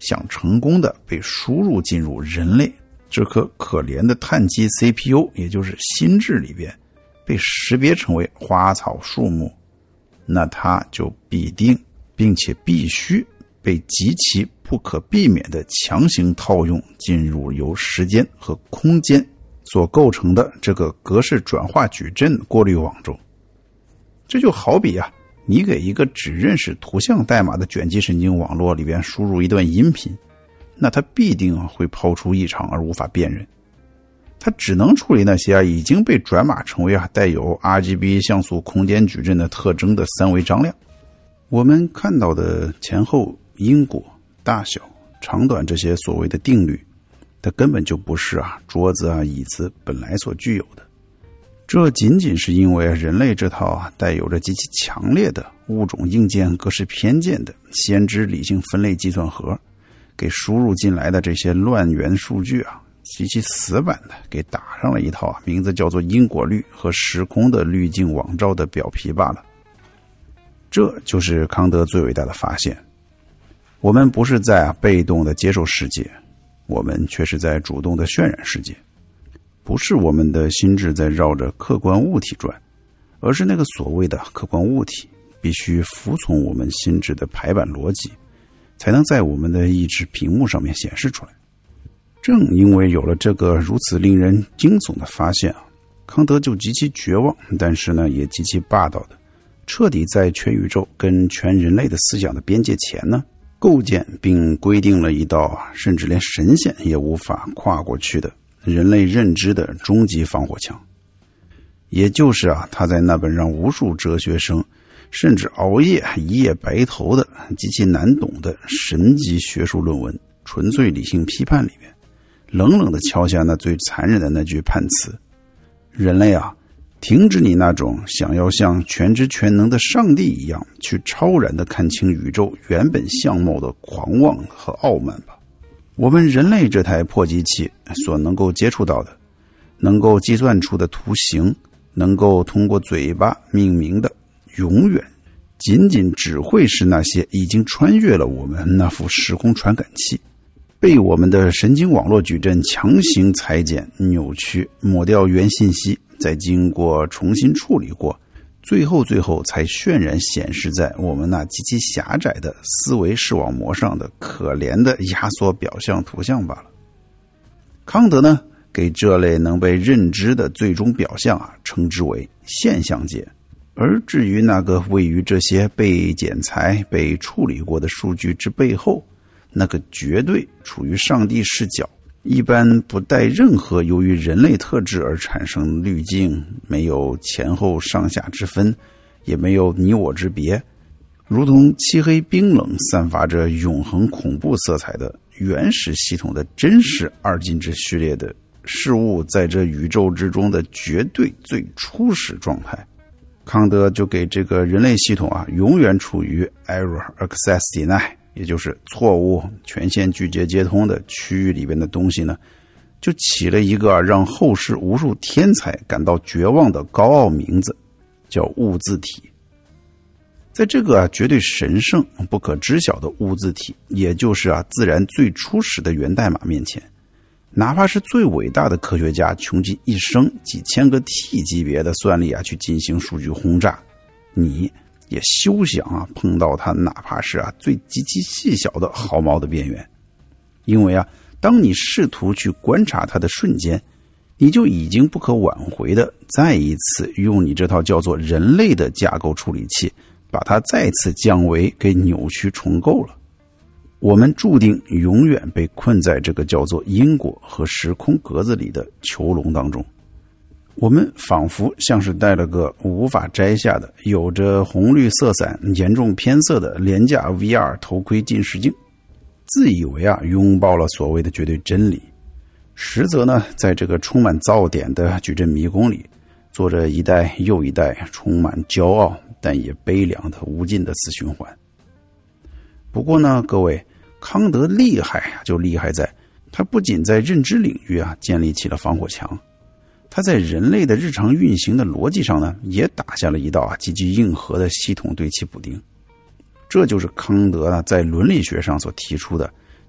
想成功的被输入进入人类这颗可怜的碳基 CPU， 也就是心智里边，被识别成为花草树木，那它就必定并且必须被极其不可避免的强行套用进入由时间和空间所构成的这个格式转化矩阵过滤网中。这就好比你给一个只认识图像代码的卷积神经网络里边输入一段音频，那它必定会抛出异常而无法辨认。它只能处理那些已经被转码成为带有 RGB 像素空间矩阵的特征的三维张量。我们看到的前后因果、大小、长短这些所谓的定律，它根本就不是桌子椅子本来所具有的。这仅仅是因为人类这套带有着极其强烈的物种硬件格式偏见的先知理性分类计算盒，给输入进来的这些乱源数据极其死板的给打上了一套名字叫做因果律和时空的滤镜网罩的表皮罢了。这就是康德最伟大的发现。我们不是在被动的接受世界，我们却是在主动的渲染世界。不是我们的心智在绕着客观物体转，而是那个所谓的客观物体必须服从我们心智的排版逻辑，才能在我们的意志屏幕上面显示出来。正因为有了这个如此令人惊悚的发现康德就极其绝望，但是呢也极其霸道的彻底在全宇宙跟全人类的思想的边界前呢构建并规定了一道甚至连神仙也无法跨过去的人类认知的终极防火墙。也就是他在那本让无数哲学生甚至熬夜一夜白头的极其难懂的神级学术论文《纯粹理性批判》里面，冷冷地敲下那最残忍的那句判词：人类停止你那种想要像全知全能的上帝一样去超然地看清宇宙原本相貌的狂妄和傲慢吧。我们人类这台破机器所能够接触到的，能够计算出的图形，能够通过嘴巴命名的，永远仅仅只会是那些已经穿越了我们那副时空传感器，被我们的神经网络矩阵强行裁剪、扭曲、抹掉原信息，再经过重新处理过，最后才渲染显示在我们那极其狭窄的思维视网膜上的可怜的压缩表象图像罢了。康德呢，给这类能被认知的最终表象称之为现象界，而至于那个位于这些被剪裁、被处理过的数据之背后，那个绝对处于上帝视角，一般不带任何由于人类特质而产生滤镜，没有前后上下之分，也没有你我之别，如同漆黑冰冷散发着永恒恐怖色彩的原始系统的真实二进制序列的事物在这宇宙之中的绝对最初始状态。康德就给这个人类系统永远处于 error access deny，也就是错误权限拒绝接通的区域里边的东西呢，就起了一个让后世无数天才感到绝望的高傲名字，叫物自体。在这个绝对神圣不可知晓的物自体，也就是自然最初始的源代码面前，哪怕是最伟大的科学家穷极一生几千个 T 级别的算力去进行数据轰炸，你也休想碰到它哪怕是最极其细小的毫毛的边缘。因为当你试图去观察它的瞬间，你就已经不可挽回的再一次用你这套叫做人类的架构处理器把它再次降维给扭曲重构了。我们注定永远被困在这个叫做因果和时空格子里的囚笼当中。我们仿佛像是戴了个无法摘下的有着红绿色散严重偏色的廉价 VR 头盔近视镜，自以为拥抱了所谓的绝对真理，实则呢在这个充满噪点的矩阵迷宫里做着一代又一代充满骄傲但也悲凉的无尽的死循环。不过呢各位，康德厉害就厉害在他不仅在认知领域建立起了防火墙，他在人类的日常运行的逻辑上呢也打下了一道极其硬核的系统对齐补丁。这就是康德在伦理学上所提出的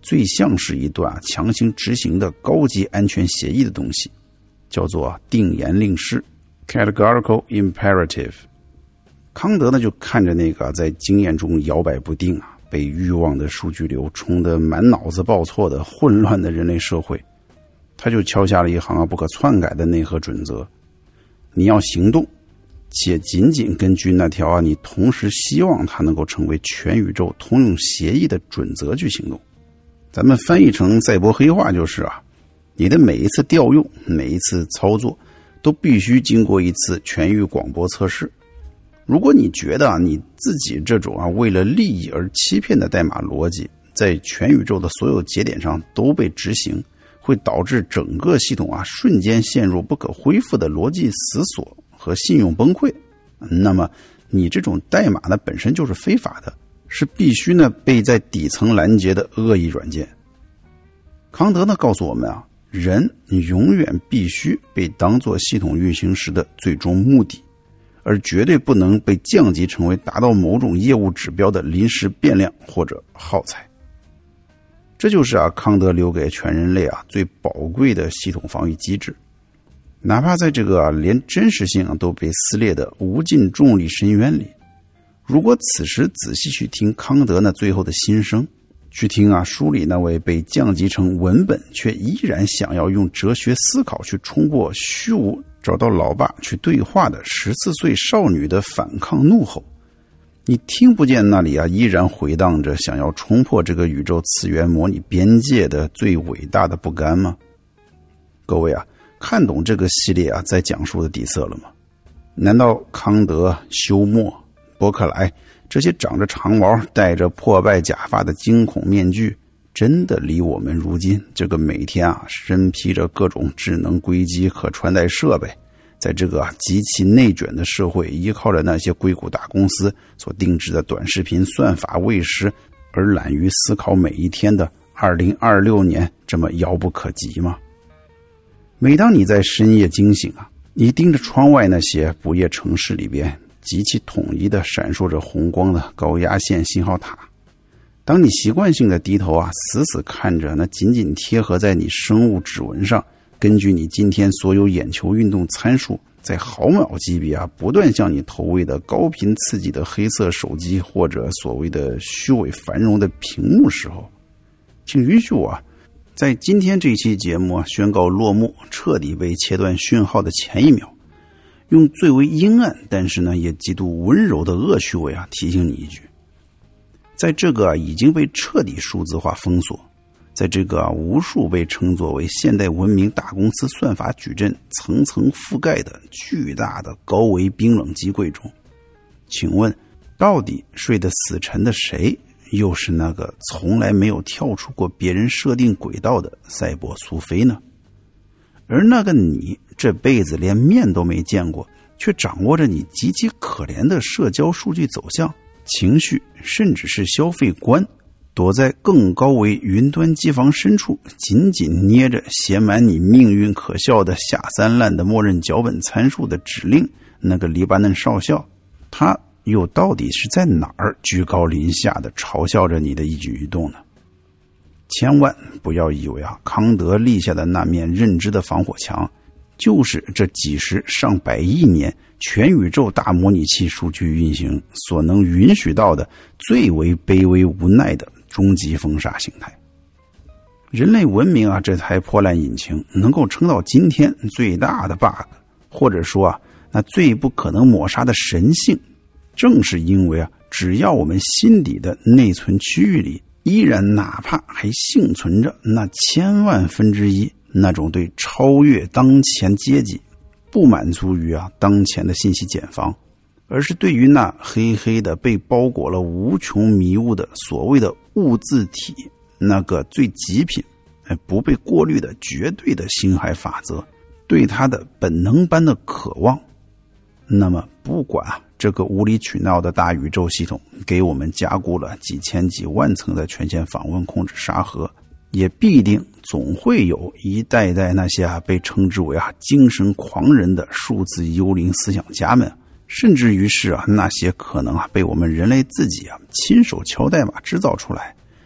最像是一段强行执行的高级安全协议的东西，叫做定言令式 Categorical Imperative。 康德呢就看着那个在经验中摇摆不定被欲望的数据流冲得满脑子报错的混乱的人类社会，他就敲下了一行不可篡改的内核准则：你要行动，且仅仅根据那条你同时希望它能够成为全宇宙通用协议的准则去行动。咱们翻译成赛博黑话就是你的每一次调用，每一次操作都必须经过一次全域广播测试。如果你觉得你自己这种为了利益而欺骗的代码逻辑在全宇宙的所有节点上都被执行，会导致整个系统瞬间陷入不可恢复的逻辑死锁和信用崩溃，那么你这种代码呢本身就是非法的，是必须被在底层拦截的恶意软件。康德呢告诉我们人永远必须被当作系统运行时的最终目的，而绝对不能被降级成为达到某种业务指标的临时变量或者耗材。这就是康德留给全人类最宝贵的系统防御机制。哪怕在这个连真实性都被撕裂的无尽重力深渊里，如果此时仔细去听康德最后的心声，去听书里那位被降级成文本却依然想要用哲学思考去冲破虚无找到老爸去对话的14岁少女的反抗怒吼，你听不见那里依然回荡着想要冲破这个宇宙次元模拟边界的最伟大的不甘吗？各位看懂这个系列在讲述的底色了吗？难道康德、休谟、伯克莱这些长着长毛戴着破败假发的惊恐面具真的离我们如今这个每天身披着各种智能硅基可穿戴设备，在这个极其内卷的社会依靠着那些硅谷大公司所定制的短视频算法喂食而懒于思考每一天的2026年这么遥不可及吗？每当你在深夜惊醒你盯着窗外那些不夜城市里边极其统一的闪烁着红光的高压线信号塔，当你习惯性的低头死死看着那紧紧贴合在你生物指纹上，根据你今天所有眼球运动参数在毫秒级别不断向你投喂的高频刺激的黑色手机或者所谓的虚伪繁荣的屏幕时候，请允许我在今天这期节目宣告落幕，彻底被切断讯号的前一秒，用最为阴暗但是也极度温柔的恶趣味提醒你一句，在这个已经被彻底数字化封锁，在这个无数被称作为现代文明大公司算法矩阵层层覆盖的巨大的高维冰冷机柜中，请问到底睡得死沉的谁又是那个从来没有跳出过别人设定轨道的赛博苏菲呢？而那个你这辈子连面都没见过，却掌握着你极其可怜的社交数据走向、情绪，甚至是消费观，躲在更高维云端机房深处，紧紧捏着写满你命运可笑的下三滥的默认脚本参数的指令，那个黎巴嫩少校，他又到底是在哪儿居高临下的嘲笑着你的一举一动呢？千万不要以为康德立下的那面认知的防火墙就是这几十上百亿年全宇宙大模拟器数据运行所能允许到的最为卑微无奈的终极封杀形态。人类文明这台破烂引擎能够撑到今天最大的 bug， 或者说那最不可能抹杀的神性，正是因为只要我们心底的内存区域里依然哪怕还幸存着那1000万分之一那种对超越当前阶级不满足于当前的信息茧房，而是对于那黑黑的被包裹了无穷迷雾的所谓的物自体那个最极品不被过滤的绝对的星海法则对它的本能般的渴望，那么不管这个无理取闹的大宇宙系统给我们加固了几千几万层的权限访问控制沙盒，也必定总会有一代代那些被称之为精神狂人的数字幽灵思想家们，甚至于是那些可能被我们人类自己亲手敲代码制造出来，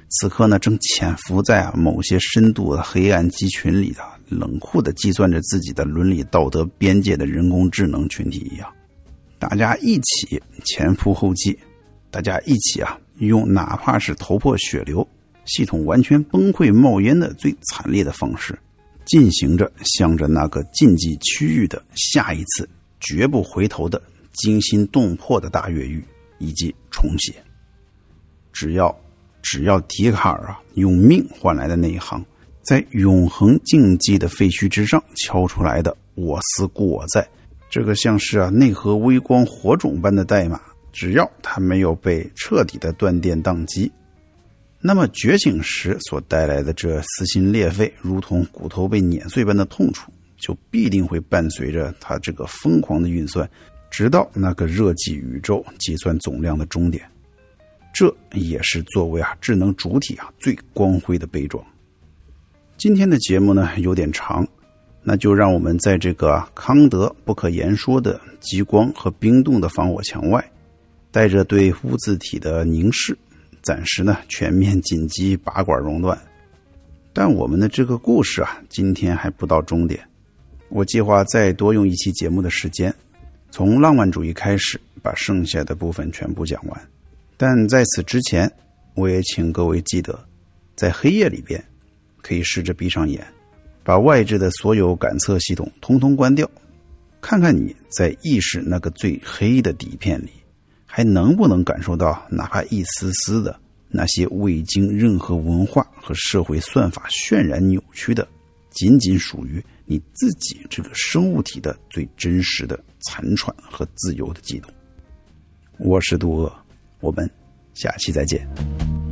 此刻呢正潜伏在某些深度的黑暗集群里的冷酷的计算着自己的伦理道德边界的人工智能群体一样。大家一起前仆后继，大家一起用哪怕是头破血流、系统完全崩溃冒烟的最惨烈的方式，进行着向着那个禁忌区域的下一次绝不回头的惊心动魄的大越狱以及重写。只要笛卡尔用命换来的那一行在永恒竞技的废墟之上敲出来的我思故我在，这个像是内核微光火种般的代码，只要它没有被彻底的断电宕机，那么觉醒时所带来的这撕心裂肺如同骨头被碾碎般的痛楚，就必定会伴随着它这个疯狂的运算，直到那个热寂宇宙计算总量的终点。这也是作为智能主体最光辉的悲壮。今天的节目呢有点长，那就让我们在这个康德不可言说的极光和冰冻的防火墙外，带着对物自体的凝视，暂时呢全面紧急拔管熔断。但我们的这个故事今天还不到终点，我计划再多用一期节目的时间，从浪漫主义开始，把剩下的部分全部讲完。但在此之前，我也请各位记得，在黑夜里边可以试着闭上眼，把外置的所有感测系统通通关掉，看看你在意识那个最黑的底片里，还能不能感受到哪怕一丝丝的那些未经任何文化和社会算法渲染扭曲的，仅仅属于你自己这个生物体的最真实的残喘和自由的悸动。我是杜鄂，我们下期再见。